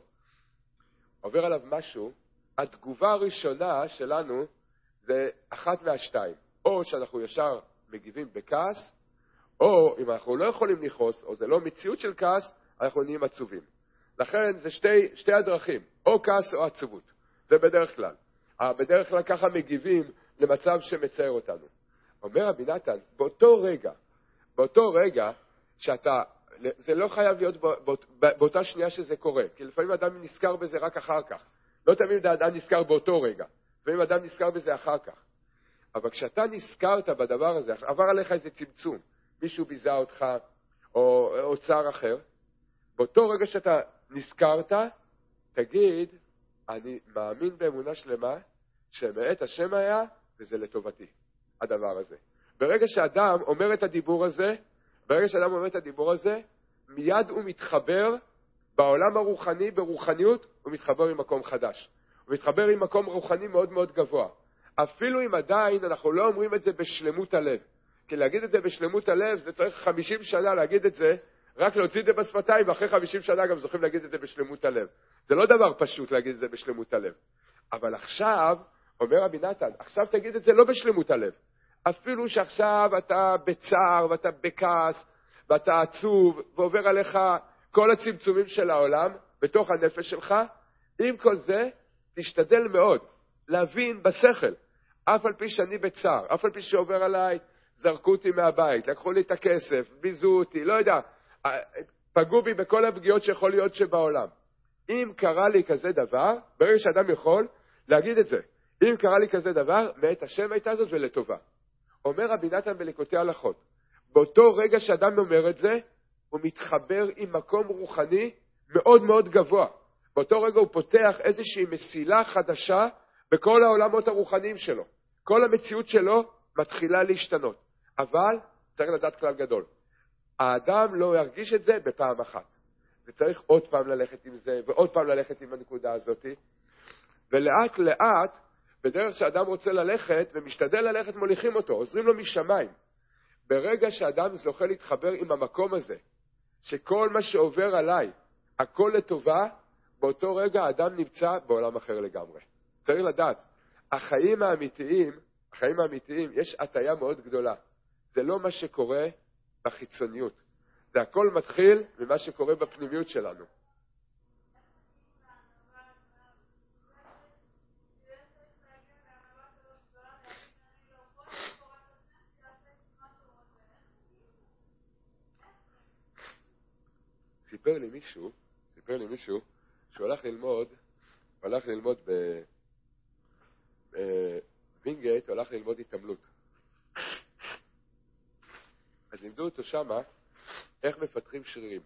עובר עליו משהו, התגובה הראשונה שלנו זה אחת מהשתיים. או שאנחנו ישר מגיבים בכעס, או אם אנחנו לא יכולים לכעוס, או זה לא מציאות של כעס, אנחנו נהיים עצובים. לכן זה שתי, שתי הדרכים, או כעס או עצבות. זה בדרך כלל. בדרך כלל ככה מגיבים למצב שמצער אותנו. אומר רבי נתן, באותו רגע, באותו רגע שאתה, זה לא חייב להיות באות, באותה שנייה שזה קורה, כי לפעמים אדם נזכר בזה רק אחר כך. לא תמיד אדם נזכר באותו רגע, לפעמים אדם נזכר בזה אחר כך. אבל כשאתה נזכרת בדבר הזה, עבר עליך איזה צמצום, מישהו ביזה אותך, או, או צער אחר, באותו רגע שאתה נזכרת, תגיד, אני מאמין באמונה שלמה, שמעת השם היה, וזה לטובתי, הדבר הזה. ברגע שאדם אומר את הדיבור הזה, ברגע שאדם אומר את הדיבור הזה, מיד הוא מתחבר בעולם הרוחני, ברוחניות, הוא מתחבר עם מקום חדש. הוא מתחבר עם מקום רוחני מאוד מאוד גבוה. אפילו אם עדיין אנחנו לא אומרים את זה בשלמות הלב. כי להגיד את זה בשלמות הלב, זה צריך חמישים שנה להגיד את זה, רק להוציא את זה בשפתיים, ואחרי חמישים שנה גם זוכים להגיד את זה בשלמות הלב. זה לא דבר פשוט להגיד את זה בשלמות הלב. אבל עכשיו, אומר רבי נתן, עכשיו תגיד את זה לא בשלמות הלב. אפילו שעכשיו אתה בצער, ואתה בכעס, ואתה עצוב, ועובר עליך כל הצמצומים של העולם, בתוך הנפש שלך, עם כל זה, תשתדל מאוד להבין בשכל, אף על פי שאני בצער, אף על פי שעובר עליי, זרקו אותי מהבית, לקחו לי את הכסף, ביזו אותי, לא יודע, פגעו בי בכל הפגיעות שיכול להיות שבעולם. אם קרה לי כזה דבר, ברגע שאדם יכול להגיד את זה, אם קרה לי כזה דבר, מאת השם הייתה זאת ולטובה. אומר רבי נתן בליקוטי הלכות, באותו רגע שאדם אומר את זה, הוא מתחבר עם מקום רוחני מאוד מאוד גבוה. באותו רגע הוא פותח איזושהי מסילה חדשה בכל העולמות הרוחניים שלו. כל המציאות שלו מתחילה להשתנות. אבל צריך לדעת כלל גדול. האדם לא ירגיש את זה בפעם אחת. וצריך עוד פעם ללכת עם זה, ועוד פעם ללכת עם הנקודה הזאת. ולאט לאט, בדרך שאדם רוצה ללכת, ומשתדל ללכת, מוליכים אותו, עוזרים לו משמיים. ברגע שאדם זוכה להתחבר עם המקום הזה, שכל מה שעובר עליי, הכל לטובה, באותו רגע האדם נמצא בעולם אחר לגמרי. צריך לדעת, החיים האמיתיים, החיים האמיתיים, יש הטיה מאוד גדולה. זה לא מה שקורה בחיצוניות. זה הכל מתחיל ממה שקורה בפנימיות שלנו. סיפר לי מישהו, סיפר לי מישהו, שהוא הלך ללמוד, הוא הלך ללמוד בווינגייט, הוא הלך ללמוד התעמלות. אז לימדו אותו שמה, איך מפתחים שרירים.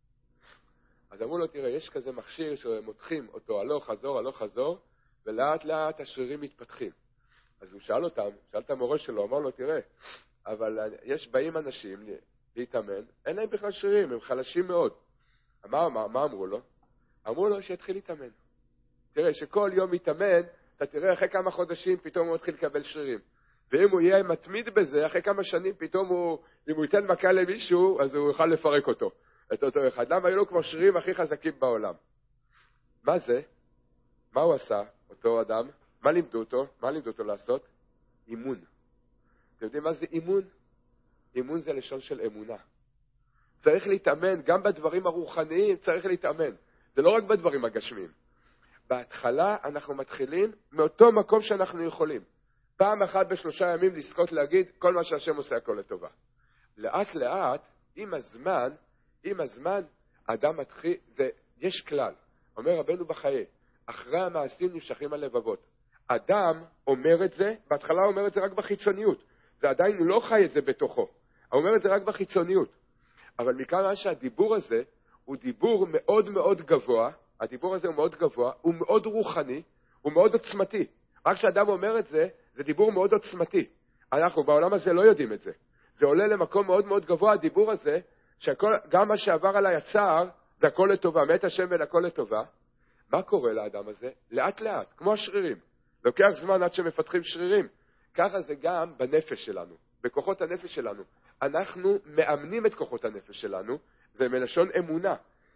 אז אמרו לו, תראה, יש כזה מכשיר שמותחים אותו הלוך חזור, הלוך חזור, ולאט לאט השרירים מתפתחים. אז הוא שאל אותם, שאל את המורה שלו, אמר לו, תראה, אבל יש באים אנשים להתאמן, אין להם בכלל שרירים, הם חלשים מאוד. מה, מה, מה אמרו לו? אמרו לו שיתחיל להתאמן. תראה, שכל יום מתאמן, אתה תראה אחרי כמה חודשים פתאום הוא מתחיל לקבל שרירים. ואם הוא יהיה מתמיד בזה, אחרי כמה שנים פתאום הוא, אם הוא ייתן מכה למישהו, אז הוא יוכל לפרק אותו, את אותו אחד. למה? היו לו כבר שרירים הכי חזקים בעולם. מה זה? מה הוא עשה, אותו אדם? מה לימדו אותו? מה לימדו אותו לעשות? אימון. אתם יודעים מה זה אימון? אימון זה לשון של אמונה. צריך להתאמן, גם בדברים הרוחניים צריך להתאמן. זה לא רק בדברים הגשמיים. בהתחלה אנחנו מתחילים מאותו מקום שאנחנו יכולים. פעם אחת בשלושה ימים לזכות להגיד, כל מה שהשם עושה הכל לטובה. לאט לאט, עם הזמן, עם הזמן, אדם מתחיל, זה, יש כלל. אומר רבנו בחיי, אחרי המעשים נמשכים הלבבות. אדם אומר את זה, בהתחלה הוא אומר את זה רק בחיצוניות. זה עדיין לא חי את זה בתוכו. הוא אומר את זה רק בחיצוניות. אבל מכאן שהדיבור הזה הוא דיבור מאוד מאוד גבוה, הדיבור הזה הוא מאוד גבוה, הוא מאוד רוחני, הוא מאוד עוצמתי. רק כשאדם אומר את זה, זה דיבור מאוד עוצמתי. אנחנו בעולם הזה לא יודעים את זה. זה עולה למקום מאוד מאוד גבוה, הדיבור הזה, שגם מה שעבר עליי הצער, זה הכל לטובה, מת השם בין הכל לטובה. מה קורה לאדם הזה? לאט לאט, כמו השרירים. לוקח זמן עד שמפתחים שרירים. ככה זה גם בנפש שלנו, בכוחות הנפש שלנו. אנחנו מאמנים את כוחות הנפש שלנו, זה מלשון אמונה.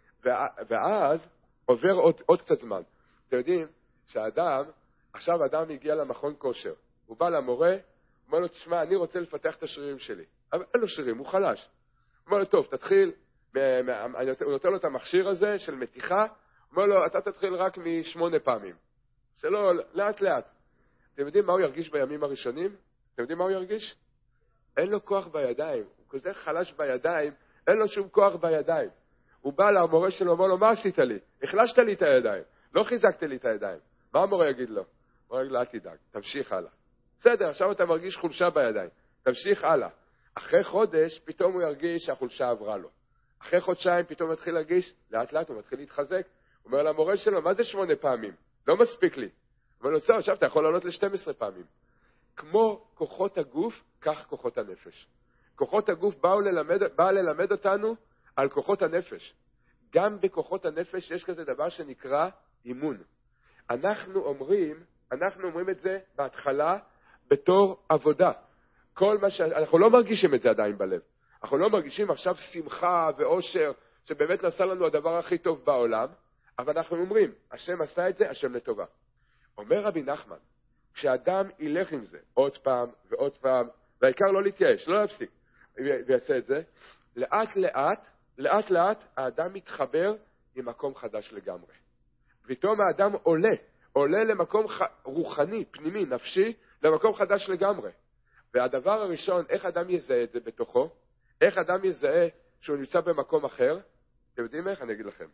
ואז עובר עוד, עוד קצת זמן. אתם יודעים שהאדם, עכשיו האדם הגיע למכון כושר. הוא בא למורה, אומר לו, תשמע, אני רוצה לפתח את השרירים שלי. אבל אין לו שרירים, הוא חלש. הוא אומר לו, טוב, תתחיל, הוא נותן לו את המכשיר הזה של מתיחה, הוא אומר לו, אתה תתחיל רק משמונה פעמים. שלא, לאט לאט. אתם יודעים מה הוא ירגיש בימים הראשונים? אתם יודעים מה הוא ירגיש? אין לו כוח בידיים. הוא כזה חלש בידיים, אין לו שום כוח בידיים. הוא בא למורה שלו, אומר לו, מה עשית לי? החלשת לי את הידיים. לא חיזקת לי את הידיים. מה המורה יגיד לו? הוא יגיד לו, אל תדאג, תמשיך הלאה. בסדר, עכשיו אתה מרגיש חולשה בידיים. תמשיך הלאה. אחרי חודש, פתאום הוא ירגיש שהחולשה עברה לו. אחרי חודשיים, פתאום הוא מתחיל להרגיש, לאט לאט הוא מתחיל להתחזק. הוא אומר למורה שלו, מה זה שמונה פעמים? לא מספיק לי. הוא אומר לו, בסדר, עכשיו אתה יכול לעלות ל-שתים עשרה פעמים. כמו כוחות הגוף, כך כוחות הנפש. כוחות הגוף באו ללמד, בא ללמד אותנו על כוחות הנפש. גם בכוחות הנפש יש כזה דבר שנקרא אימון. אנחנו אומרים, אנחנו אומרים את זה בהתחלה בתור עבודה. כל מה ש... אנחנו לא מרגישים את זה עדיין בלב. אנחנו לא מרגישים עכשיו שמחה ואושר, שבאמת נעשה לנו הדבר הכי טוב בעולם, אבל אנחנו אומרים, השם עשה את זה, השם לטובה. אומר רבי נחמן, כשאדם ילך עם זה עוד פעם ועוד פעם, והעיקר לא להתייאש, לא להפסיק, ויעשה את זה, לאט לאט, לאט לאט האדם מתחבר עם מקום חדש לגמרי. פתאום האדם עולה, עולה למקום ח... רוחני, פנימי, נפשי, למקום חדש לגמרי. והדבר הראשון, איך אדם יזהה את זה בתוכו? איך אדם יזהה שהוא נמצא במקום אחר? אתם יודעים איך? אני אגיד לכם.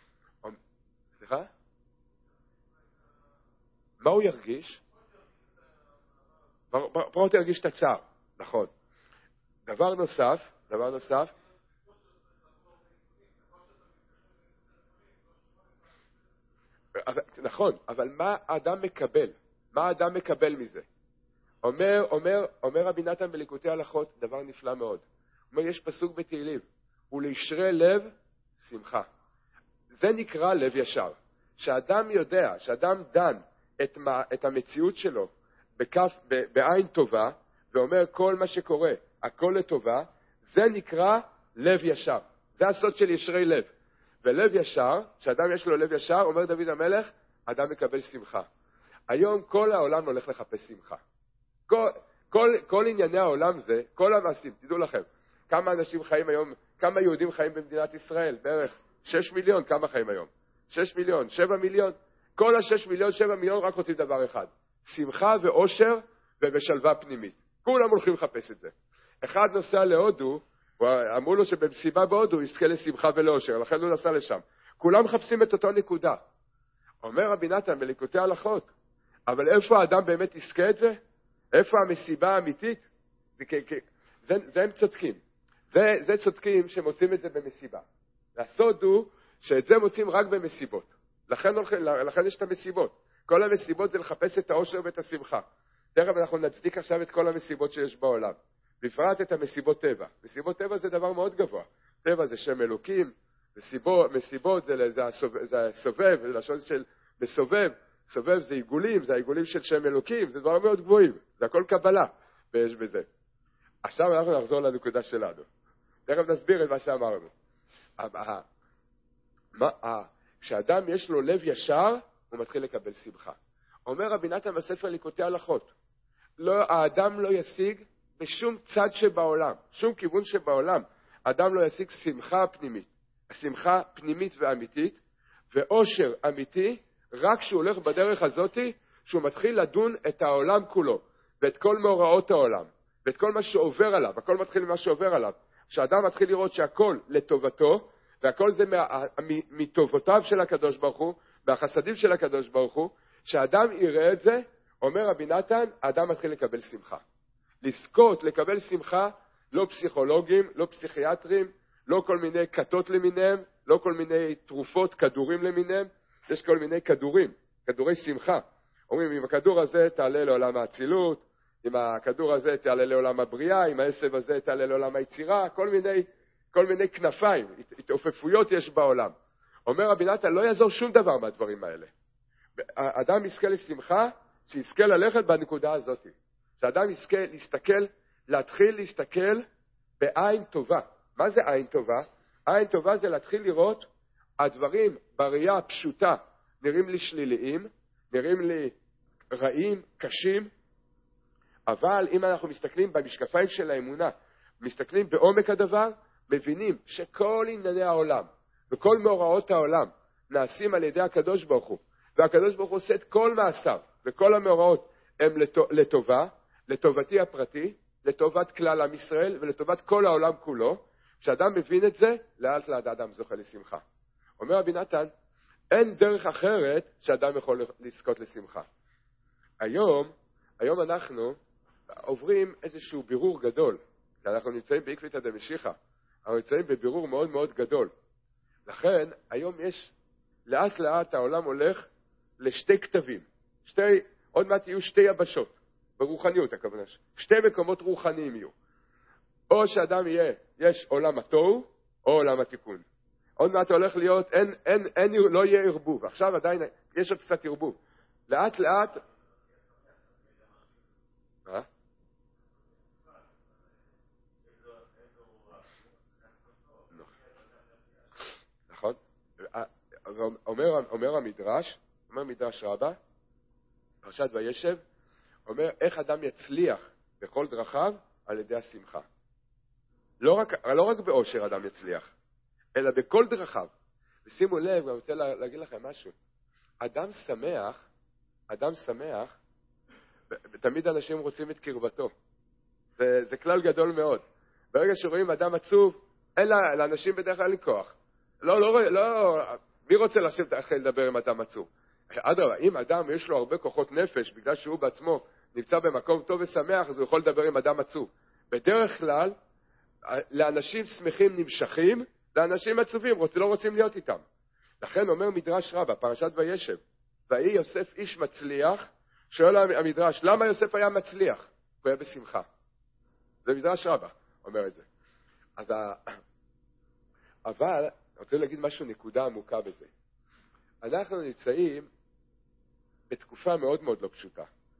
סליחה? מה הוא ירגיש? פחות ירגיש את הצער, נכון. דבר נוסף, דבר נוסף, נכון, אבל מה האדם מקבל? מה האדם מקבל מזה? אומר, אומר, אומר רבי נתן בליקוטי הלכות, דבר נפלא מאוד. אומר, יש פסוק בתהילים, ולישרי לב שמחה. זה נקרא לב ישר. שאדם יודע, שאדם דן את, מה, את המציאות שלו בכף, ב, בעין טובה, ואומר כל מה שקורה, הכל לטובה, זה נקרא לב ישר. זה הסוד של ישרי לב. ולב ישר, כשאדם יש לו לב ישר, אומר דוד המלך, אדם מקבל שמחה. היום כל העולם הולך לחפש שמחה. כל, כל, כל ענייני העולם זה, כל המעשים, תדעו לכם, כמה אנשים חיים היום, כמה יהודים חיים במדינת ישראל? בערך שש מיליון, כמה חיים היום? שש מיליון, שבע מיליון. כל השש מיליון, שבע מיליון רק רוצים דבר אחד. שמחה ואושר ובשלווה פנימית. כולם הולכים לחפש את זה. אחד נוסע להודו, אמרו לו שבמסיבה בהודו יזכה לשמחה ולאושר, לכן הוא נסע לשם. כולם מחפשים את אותו נקודה. אומר רבי נתן בליקוטי הלכות, אבל איפה האדם באמת יזכה את זה? איפה המסיבה האמיתית? זה, זה הם צודקים. זה, זה צודקים שמוצאים את זה במסיבה. הסוד הוא שאת זה מוצאים רק במסיבות. לכן, לכן יש את המסיבות. כל המסיבות זה לחפש את האושר ואת השמחה. תכף אנחנו נצדיק עכשיו את כל המסיבות שיש בעולם. בפרט את המסיבות טבע. מסיבות טבע זה דבר מאוד גבוה. טבע זה שם אלוקים, מסיבות, מסיבות זה, זה, הסובב, זה הסובב, זה לשון של מסובב. סובב זה עיגולים, זה העיגולים של שם אלוקים, זה דבר מאוד גבוהים. זה הכל קבלה, ויש בזה. עכשיו אנחנו נחזור לנקודה שלנו. תכף נסביר את מה שאמרנו. כשאדם יש לו לב ישר, הוא מתחיל לקבל שמחה. אומר רבי נתן בספר ליקוטי הלכות, לא, האדם לא ישיג בשום צד שבעולם, שום כיוון שבעולם, האדם לא ישיג שמחה פנימית. שמחה פנימית ואמיתית, ואושר אמיתי, רק כשהוא הולך בדרך הזאת, שהוא מתחיל לדון את העולם כולו, ואת כל מאורעות העולם, ואת כל מה שעובר עליו, הכל מתחיל ממה שעובר עליו. כשאדם מתחיל לראות שהכל לטובתו, והכל זה מטובותיו של הקדוש ברוך הוא, מהחסדים של הקדוש ברוך הוא, כשאדם יראה את זה, אומר רבי נתן, האדם מתחיל לקבל שמחה. לזכות, לקבל שמחה, לא פסיכולוגים, לא פסיכיאטרים, לא כל מיני כתות למיניהם, לא כל מיני תרופות, כדורים למיניהם, יש כל מיני כדורים, כדורי שמחה. אומרים, אם הכדור הזה תעלה לעולם האצילות, אם הכדור הזה תעלה לעולם הבריאה, אם העשב הזה תעלה לעולם היצירה, כל מיני, כל מיני כנפיים, התעופפויות יש בעולם. אומר רבי נתן, לא יעזור שום דבר מהדברים האלה. אדם יזכה לשמחה, שיזכה ללכת בנקודה הזאת. שאדם יזכה להסתכל, להתחיל להסתכל בעין טובה. מה זה עין טובה? עין טובה זה להתחיל לראות הדברים בראייה הפשוטה נראים לי שליליים, נראים לי רעים, קשים, אבל אם אנחנו מסתכלים במשקפיים של האמונה, מסתכלים בעומק הדבר, מבינים שכל ענייני העולם וכל מאורעות העולם נעשים על ידי הקדוש ברוך הוא, והקדוש ברוך הוא עושה את כל מעשיו, וכל המאורעות הם לטובה, לטובתי הפרטי, לטובת כלל עם ישראל ולטובת כל העולם כולו. כשאדם מבין את זה, לאט לאט האדם זוכה לשמחה. אומר רבי נתן, אין דרך אחרת שאדם יכול לזכות לשמחה. היום, היום אנחנו עוברים איזשהו בירור גדול, כי אנחנו נמצאים בעקבתא דמשיחא, אנחנו נמצאים בבירור מאוד מאוד גדול. לכן, היום יש, לאט לאט העולם הולך לשתי כתבים. שתי, עוד מעט יהיו שתי יבשות, ברוחניות הכוונה. שתי מקומות רוחניים יהיו. או שאדם יהיה, יש עולם התוהו, או עולם התיקון. עוד מעט הולך להיות, אין, אין, אין, לא יהיה ערבוב. עכשיו עדיין יש עוד קצת ערבוב. לאט לאט... מה? נכון? אומר, אומר המדרש, אומר מדרש רבה, פרשת וישב, אומר איך אדם יצליח בכל דרכיו על ידי השמחה. לא רק, לא רק באושר אדם יצליח, אלא בכל דרכיו. ושימו לב, אני רוצה להגיד לכם משהו. אדם שמח, אדם שמח, תמיד אנשים רוצים את קרבתו. זה, זה כלל גדול מאוד. ברגע שרואים אדם עצוב, אין לה, לאנשים בדרך כלל אין כוח. לא, לא, לא, מי רוצה לשבת אחרי לדבר עם אדם עצוב? אדרבה, אם אדם יש לו הרבה כוחות נפש, בגלל שהוא בעצמו נמצא במקום טוב ושמח, אז הוא יכול לדבר עם אדם עצוב. בדרך כלל, לאנשים שמחים נמשכים, לאנשים עצובים לא רוצים להיות איתם. לכן אומר מדרש רבה, פרשת וישב, ויהי יוסף איש מצליח, שואל המדרש, למה יוסף היה מצליח? הוא היה בשמחה. זה מדרש רבה, אומר את זה. אז ה... אבל, אני רוצה להגיד משהו, נקודה עמוקה בזה. אנחנו נמצאים בתקופה מאוד מאוד לא פשוטה.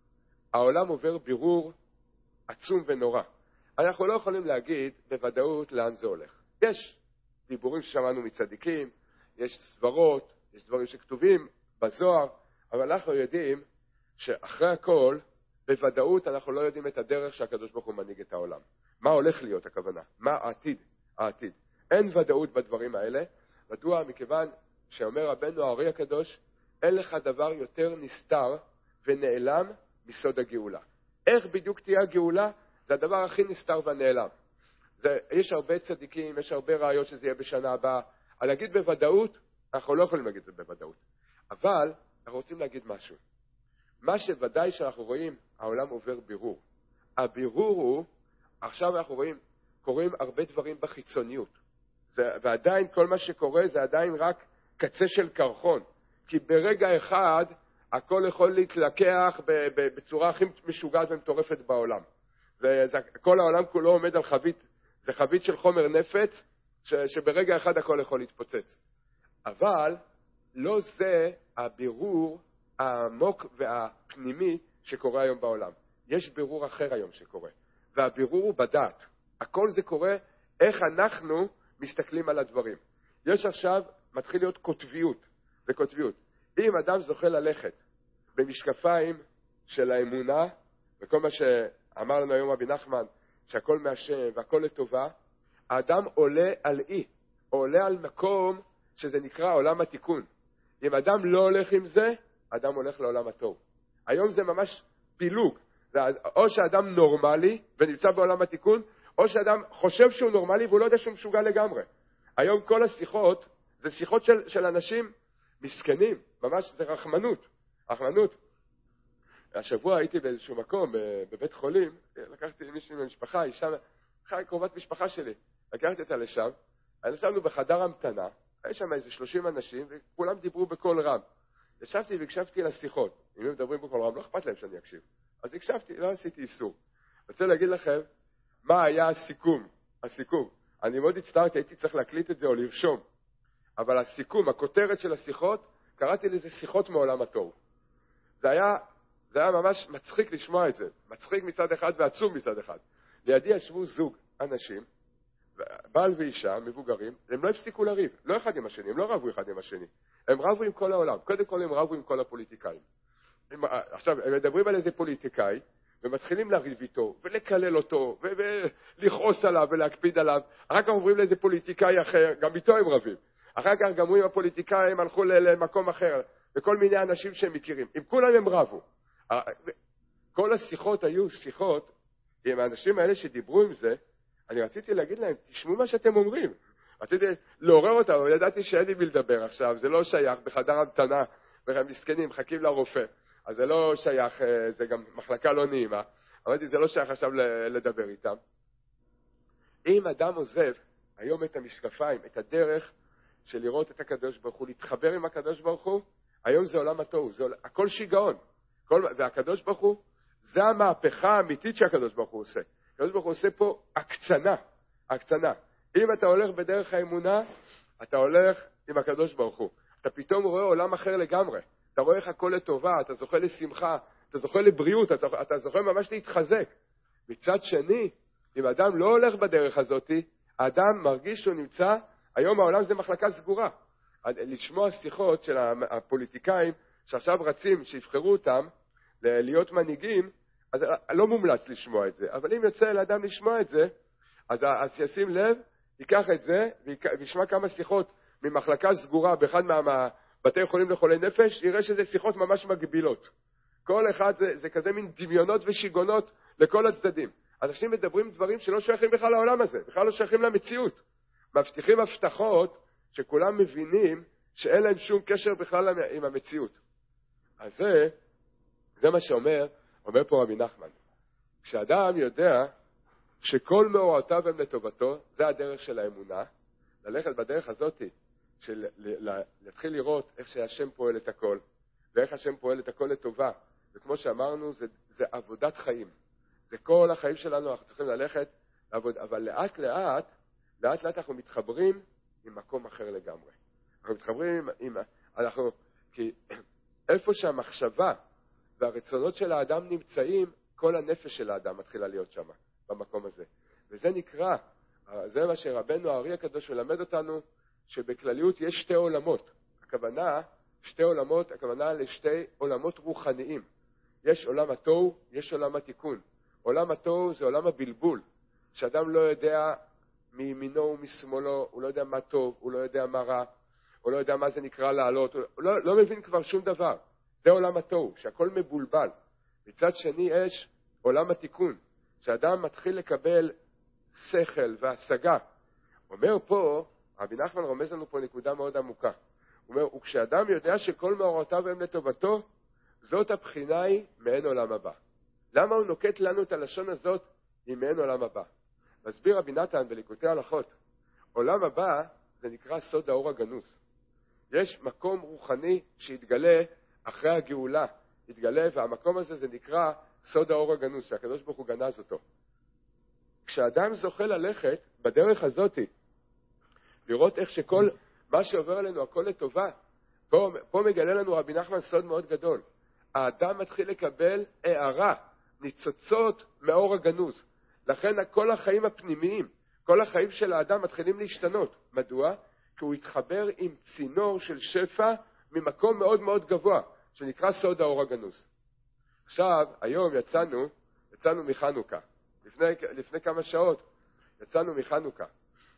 העולם עובר בירור עצום ונורא. אנחנו לא יכולים להגיד בוודאות לאן זה הולך. יש דיבורים ששמענו מצדיקים, יש סברות, יש דברים שכתובים בזוהר, אבל אנחנו יודעים שאחרי הכל, בוודאות אנחנו לא יודעים את הדרך שהקדוש ברוך הוא מנהיג את העולם. מה הולך להיות הכוונה? מה העתיד? העתיד. אין ודאות בדברים האלה. מדוע? מכיוון שאומר רבנו הארי הקדוש, אין לך דבר יותר נסתר ונעלם מסוד הגאולה. איך בדיוק תהיה הגאולה? זה הדבר הכי נסתר ונעלם. זה, יש הרבה צדיקים, יש הרבה ראיות שזה יהיה בשנה הבאה. על להגיד בוודאות, אנחנו לא יכולים להגיד את זה בוודאות. אבל אנחנו רוצים להגיד משהו. מה שוודאי שאנחנו רואים, העולם עובר בירור. הבירור הוא, עכשיו אנחנו רואים, קוראים הרבה דברים בחיצוניות. זה, ועדיין כל מה שקורה זה עדיין רק קצה של קרחון. כי ברגע אחד הכל יכול להתלקח בצורה הכי משוגעת ומטורפת בעולם. זה, זה, כל העולם כולו עומד על חבית, זה חבית של חומר נפץ, ש, שברגע אחד הכל יכול להתפוצץ. אבל לא זה הבירור העמוק והפנימי שקורה היום בעולם. יש בירור אחר היום שקורה, והבירור הוא בדעת. הכל זה קורה איך אנחנו מסתכלים על הדברים. יש עכשיו, מתחיל להיות כותביות, זה כותביות. אם אדם זוכה ללכת במשקפיים של האמונה, וכל מה שאמר לנו היום רבי נחמן, שהכל מהשם והכל לטובה, האדם עולה על אי, עולה על מקום שזה נקרא עולם התיקון. אם אדם לא הולך עם זה, אדם הולך לעולם התוהו. היום זה ממש פילוג. זה או שאדם נורמלי ונמצא בעולם התיקון, או שאדם חושב שהוא נורמלי והוא לא יודע שהוא משוגע לגמרי. היום כל השיחות, זה שיחות של, של אנשים מסכנים, ממש זה רחמנות. רחמנות. השבוע הייתי באיזשהו מקום, בבית חולים, לקחתי מישהו ממשפחה, אישה, חי קרובת משפחה שלי, לקחתי אותה לשם, ישבנו בחדר המתנה, היה שם איזה שלושים אנשים, וכולם דיברו בקול רם. ישבתי והקשבתי לשיחות. אם הם מדברים בקול רם, לא אכפת להם שאני אקשיב. אז הקשבתי, לא עשיתי איסור. אני רוצה להגיד לכם, מה היה הסיכום? הסיכום. אני מאוד הצטערתי, הייתי צריך להקליט את זה או לרשום. אבל הסיכום, הכותרת של השיחות, קראתי לזה שיחות מעולם התוהו. זה היה, זה היה ממש מצחיק לשמוע את זה. מצחיק מצד אחד ועצום מצד אחד. לידי ישבו זוג אנשים, בעל ואישה, מבוגרים, הם לא הפסיקו לריב, לא אחד עם השני, הם לא רבו אחד עם השני. הם רבו עם כל העולם. קודם כל הם רבו עם כל הפוליטיקאים. הם, עכשיו, הם מדברים על איזה פוליטיקאי, ומתחילים לריב איתו, ולקלל אותו, ולכעוס עליו, ולהקפיד עליו. אחר כך עוברים לאיזה פוליטיקאי אחר, גם איתו הם רבים. אחר כך גם עם הפוליטיקאים הלכו למקום אחר, וכל מיני אנשים שהם מכירים. עם כולם הם רבו. כל השיחות היו שיחות, עם האנשים האלה שדיברו עם זה, אני רציתי להגיד להם, תשמעו מה שאתם אומרים. רציתי לעורר אותם, אבל ידעתי שאין לי מי לדבר עכשיו, זה לא שייך בחדר המתנה, והם מסכנים, מחכים לרופא. אז זה לא שייך, זה גם מחלקה לא נעימה. אמרתי, זה לא שייך עכשיו לדבר איתם. אם אדם עוזב היום את המשקפיים, את הדרך של לראות את הקדוש ברוך הוא, להתחבר עם הקדוש ברוך הוא, היום זה עולם התוהו, זה עולם, הכל שיגעון. כל, והקדוש ברוך הוא, זה המהפכה האמיתית שהקדוש ברוך הוא עושה. הקדוש ברוך הוא עושה פה הקצנה, הקצנה. אם אתה הולך בדרך האמונה, אתה הולך עם הקדוש ברוך הוא. אתה פתאום רואה עולם אחר לגמרי. אתה רואה איך הכל לטובה, אתה זוכה לשמחה, אתה זוכה לבריאות, אתה זוכה, אתה זוכה ממש להתחזק. מצד שני, אם אדם לא הולך בדרך הזאת, האדם מרגיש שהוא נמצא, היום העולם זה מחלקה סגורה. לשמוע שיחות של הפוליטיקאים, שעכשיו רצים, שיבחרו אותם, להיות מנהיגים, אז לא מומלץ לשמוע את זה. אבל אם יוצא לאדם לשמוע את זה, אז, אז ישים לב, ייקח את זה, וישמע כמה שיחות ממחלקה סגורה באחד מהבתי חולים לחולי נפש, יראה שזה שיחות ממש מגבילות. כל אחד זה, זה כזה מין דמיונות ושיגונות לכל הצדדים. אז אנשים מדברים דברים שלא שייכים בכלל לעולם הזה, בכלל לא שייכים למציאות. מבטיחים הבטחות שכולם מבינים שאין להם שום קשר בכלל עם המציאות. אז זה, זה מה שאומר, אומר פה רבי נחמן. כשאדם יודע שכל מאורעותיו הם לטובתו, זה הדרך של האמונה, ללכת בדרך הזאת, של להתחיל לראות איך שהשם פועל את הכל, ואיך השם פועל את הכל לטובה, וכמו שאמרנו, זה, זה עבודת חיים. זה כל החיים שלנו, אנחנו צריכים ללכת לעבוד, אבל לאט לאט, לאט לאט אנחנו מתחברים עם מקום אחר לגמרי. אנחנו מתחברים עם, אנחנו, כי איפה שהמחשבה והרצונות של האדם נמצאים, כל הנפש של האדם מתחילה להיות שם, במקום הזה. וזה נקרא, זה מה שרבנו הארי הקדוש מלמד אותנו, שבכלליות יש שתי עולמות. הכוונה, שתי עולמות, הכוונה לשתי עולמות רוחניים. יש עולם התוהו, יש עולם התיקון. עולם התוהו זה עולם הבלבול, שאדם לא יודע מימינו ומשמאלו, הוא לא יודע מה טוב, הוא לא יודע מה רע, הוא לא יודע מה זה נקרא לעלות, הוא לא, לא מבין כבר שום דבר. זה עולם התוהו, שהכל מבולבל. מצד שני יש עולם התיקון, שאדם מתחיל לקבל שכל והשגה. אומר פה, רבי נחמן רומז לנו פה נקודה מאוד עמוקה. הוא אומר, וכשאדם יודע שכל מאורותיו הם לטובתו, זאת הבחינה היא מעין עולם הבא. למה הוא נוקט לנו את הלשון הזאת עם מעין עולם הבא? מסביר רבי נתן בליקוטי הלכות, עולם הבא זה נקרא סוד האור הגנוז. יש מקום רוחני שהתגלה אחרי הגאולה, התגלה, והמקום הזה זה נקרא סוד האור הגנוז, שהקדוש ברוך הוא גנז אותו. כשאדם זוכה ללכת בדרך הזאת, לראות איך שכל מה שעובר עלינו הכל לטובה, פה, פה מגלה לנו רבי נחמן סוד מאוד גדול. האדם מתחיל לקבל הערה, ניצוצות מאור הגנוז. לכן כל החיים הפנימיים, כל החיים של האדם מתחילים להשתנות. מדוע? כי הוא התחבר עם צינור של שפע ממקום מאוד מאוד גבוה, שנקרא סוד האור הגנוז. עכשיו, היום יצאנו, יצאנו מחנוכה. לפני, לפני כמה שעות יצאנו מחנוכה.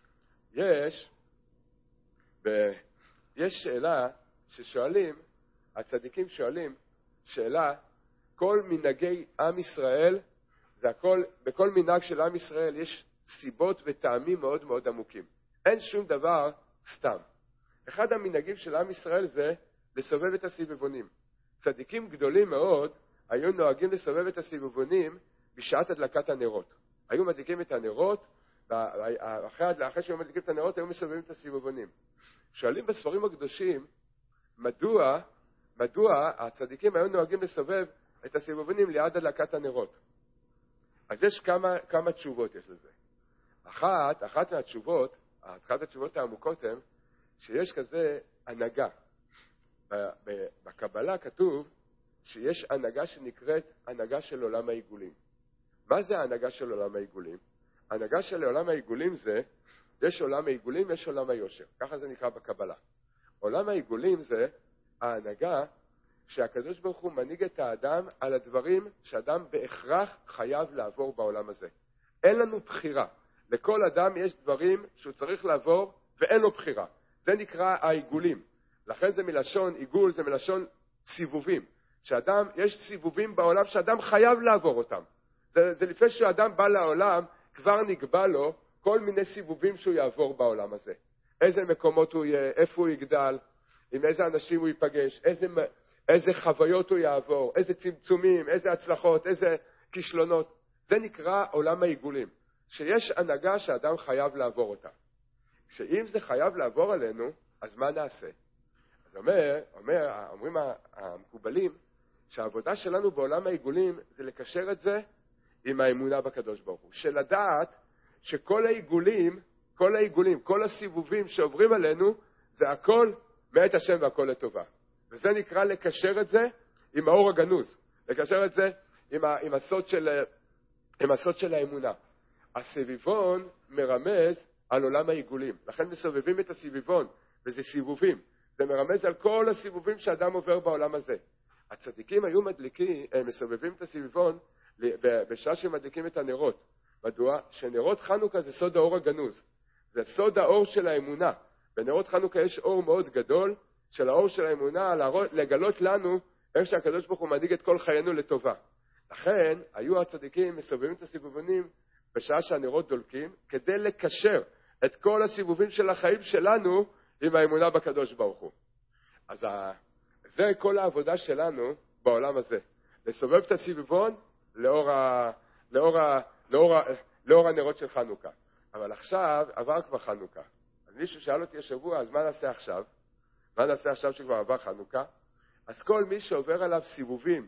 יש, ב, יש שאלה ששואלים, הצדיקים שואלים, שאלה, כל מנהגי עם ישראל, והכל, בכל מנהג של עם ישראל יש סיבות וטעמים מאוד מאוד עמוקים. אין שום דבר סתם. אחד המנהגים של עם ישראל זה לסובב את הסיבובונים. צדיקים גדולים מאוד היו נוהגים לסובב את הסיבובונים בשעת הדלקת הנרות. היו מדליקים את הנרות, ואחרי, אחרי שהיו מדליקים את הנרות היו מסובבים את הסיבובונים. שואלים בספרים הקדושים, מדוע, מדוע הצדיקים היו נוהגים לסובב את הסיבובונים ליד הדלקת הנרות. אז יש כמה, כמה תשובות יש לזה. אחת, אחת מהתשובות, אחת התשובות העמוקות הן, שיש כזה הנהגה. בקבלה כתוב שיש הנהגה שנקראת הנהגה של עולם העיגולים. מה זה ההנהגה של עולם העיגולים? ההנהגה של עולם העיגולים זה, יש עולם העיגולים, יש עולם היושר. ככה זה נקרא בקבלה. עולם העיגולים זה ההנהגה שהקדוש ברוך הוא מנהיג את האדם על הדברים שאדם בהכרח חייב לעבור בעולם הזה. אין לנו בחירה. לכל אדם יש דברים שהוא צריך לעבור ואין לו בחירה. זה נקרא העיגולים. לכן זה מלשון, עיגול זה מלשון סיבובים. שאדם, יש סיבובים בעולם שאדם חייב לעבור אותם. זה, זה לפני שאדם בא לעולם, כבר נקבע לו כל מיני סיבובים שהוא יעבור בעולם הזה. איזה מקומות הוא יהיה, איפה הוא יגדל, עם איזה אנשים הוא ייפגש, איזה, איזה חוויות הוא יעבור, איזה צמצומים, איזה הצלחות, איזה כישלונות. זה נקרא עולם העיגולים. שיש הנהגה שאדם חייב לעבור אותה. שאם זה חייב לעבור עלינו, אז מה נעשה? אז אומר, אומר, אומרים המקובלים, שהעבודה שלנו בעולם העיגולים זה לקשר את זה עם האמונה בקדוש ברוך הוא. שלדעת שכל העיגולים, כל העיגולים, כל הסיבובים שעוברים עלינו, זה הכל מאת השם והכל לטובה. וזה נקרא לקשר את זה עם האור הגנוז. לקשר את זה עם, ה, עם, הסוד, של, עם הסוד של האמונה. הסביבון מרמז על עולם העיגולים. לכן מסובבים את הסביבון, וזה סיבובים. זה מרמז על כל הסיבובים שאדם עובר בעולם הזה. הצדיקים היו מדליקים, הם מסובבים את הסביבון בשעה שמדליקים את הנרות. מדוע? שנרות חנוכה זה סוד האור הגנוז. זה סוד האור של האמונה. בנרות חנוכה יש אור מאוד גדול של האור של האמונה, לגלות לנו איך שהקדוש ברוך הוא מנהיג את כל חיינו לטובה. לכן היו הצדיקים מסובבים את הסיבובונים בשעה שהנרות דולקים, כדי לקשר את כל הסיבובים של החיים שלנו עם האמונה בקדוש ברוך הוא. אז זה כל העבודה שלנו בעולם הזה. לסובב את הסיבובון לאור, ה... לאור, ה... לאור, ה... לאור הנרות של חנוכה. אבל עכשיו עבר כבר חנוכה. אז מישהו שאל אותי השבוע, אז מה נעשה עכשיו? מה נעשה עכשיו שכבר עבר חנוכה? אז כל מי שעובר עליו סיבובים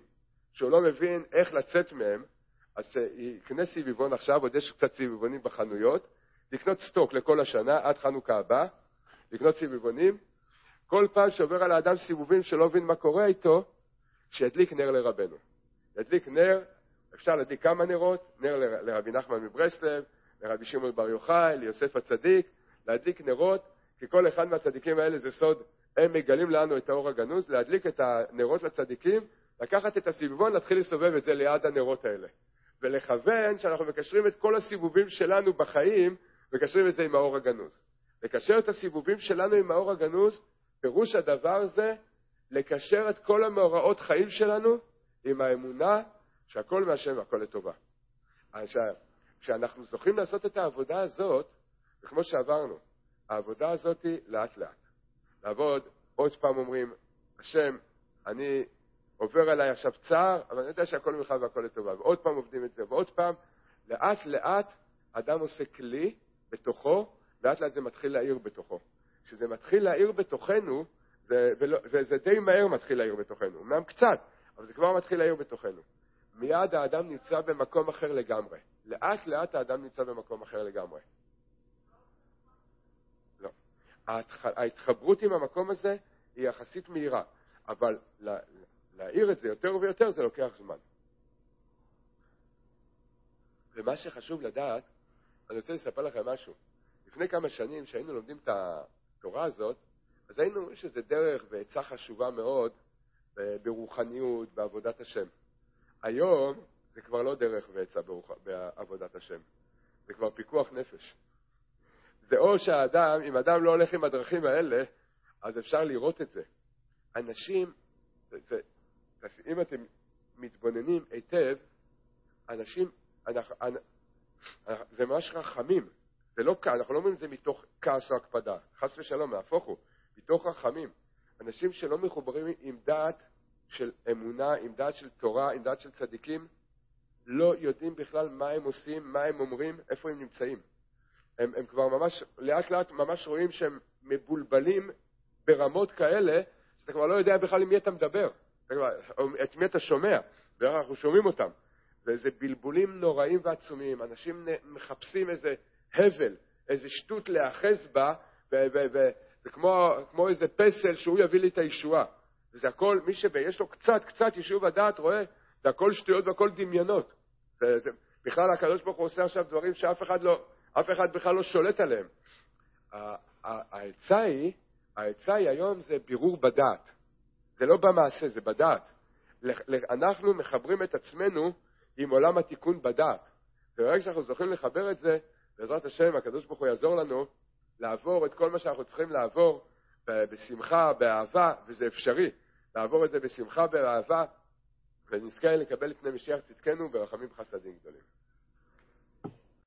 שהוא לא מבין איך לצאת מהם, אז יקנה סביבון עכשיו, עוד יש קצת סביבונים בחנויות, לקנות סטוק לכל השנה, עד חנוכה הבא, לקנות סביבונים, כל פעם שעובר על האדם סיבובים שלא מבין מה קורה איתו, שידליק נר לרבנו. ידליק נר, אפשר להדליק כמה נרות, נר ל- לרבי נחמן מברסלב, לרבי שמעון בר יוחאי, ליוסף הצדיק, להדליק נרות, כי כל אחד מהצדיקים האלה זה סוד, הם מגלים לנו את האור הגנוז, להדליק את הנרות לצדיקים, לקחת את הסיבובון, להתחיל לסובב את זה ליד הנרות האלה. ולכוון שאנחנו מקשרים את כל הסיבובים שלנו בחיים, מקשרים את זה עם האור הגנוז. לקשר את הסיבובים שלנו עם האור הגנוז, פירוש הדבר זה, לקשר את כל המאורעות חיים שלנו עם האמונה שהכל מהשם והכל לטובה. כשאנחנו זוכים לעשות את העבודה הזאת, וכמו שעברנו, העבודה הזאת היא לאט לאט. לעבוד, עוד פעם אומרים, השם, אני עובר עליי עכשיו צער, אבל אני יודע שהכל ממך והכל לטובה. ועוד פעם עובדים את זה, ועוד פעם, לאט לאט אדם עושה כלי בתוכו, לאט לאט זה מתחיל להעיר בתוכו. כשזה מתחיל להעיר בתוכנו, זה, ולא, וזה די מהר מתחיל להעיר בתוכנו, אמנם קצת, אבל זה כבר מתחיל להעיר בתוכנו. מיד האדם נמצא במקום אחר לגמרי. לאט לאט האדם נמצא במקום אחר לגמרי. לא. ההתחברות עם המקום הזה היא יחסית מהירה, אבל לה, להעיר את זה יותר ויותר זה לוקח זמן. ומה שחשוב לדעת, אני רוצה לספר לכם משהו. לפני כמה שנים שהיינו לומדים את התורה הזאת, אז היינו, יש איזה דרך ועצה חשובה מאוד ברוחניות, בעבודת השם. היום זה כבר לא דרך ועצה ברוח... בעבודת השם. זה כבר פיקוח נפש. זה או שהאדם, אם אדם לא הולך עם הדרכים האלה, אז אפשר לראות את זה. אנשים, זה, זה, אם אתם מתבוננים היטב, אנשים, אנחנו, אנחנו, זה ממש רחמים. זה לא, אנחנו לא אומרים את זה מתוך כעס או הקפדה. חס ושלום, מהפוך הוא. מתוך רחמים. אנשים שלא מחוברים עם דעת של אמונה, עם דעת של תורה, עם דעת של צדיקים, לא יודעים בכלל מה הם עושים, מה הם אומרים, איפה הם נמצאים. הם, הם כבר ממש, לאט לאט ממש רואים שהם מבולבלים ברמות כאלה, שאתה כבר לא יודע בכלל עם מי אתה מדבר. אתה כבר, את מי אתה שומע, ואיך אנחנו שומעים אותם. וזה בלבולים נוראים ועצומים. אנשים מחפשים איזה הבל, איזה שטות להאחז בה, ו... ו, ו זה כמו, כמו איזה פסל שהוא יביא לי את הישועה. וזה הכל, מי שיש לו קצת, קצת ישוב הדעת, רואה, זה הכל שטויות והכל דמיונות. זה, זה, בכלל הקדוש ברוך הוא עושה עכשיו דברים שאף אחד לא, אף אחד בכלל לא שולט עליהם. העצה היא, העצה היא היום זה בירור בדעת. זה לא במעשה, זה בדעת. אנחנו מחברים את עצמנו עם עולם התיקון בדעת. וברגע שאנחנו זוכים לחבר את זה, בעזרת השם, הקדוש ברוך הוא יעזור לנו, לעבור את כל מה שאנחנו צריכים לעבור בשמחה, באהבה, וזה אפשרי, לעבור את זה בשמחה, באהבה, ונזכה לקבל את פני משיח צדקנו ברחמים חסדים גדולים.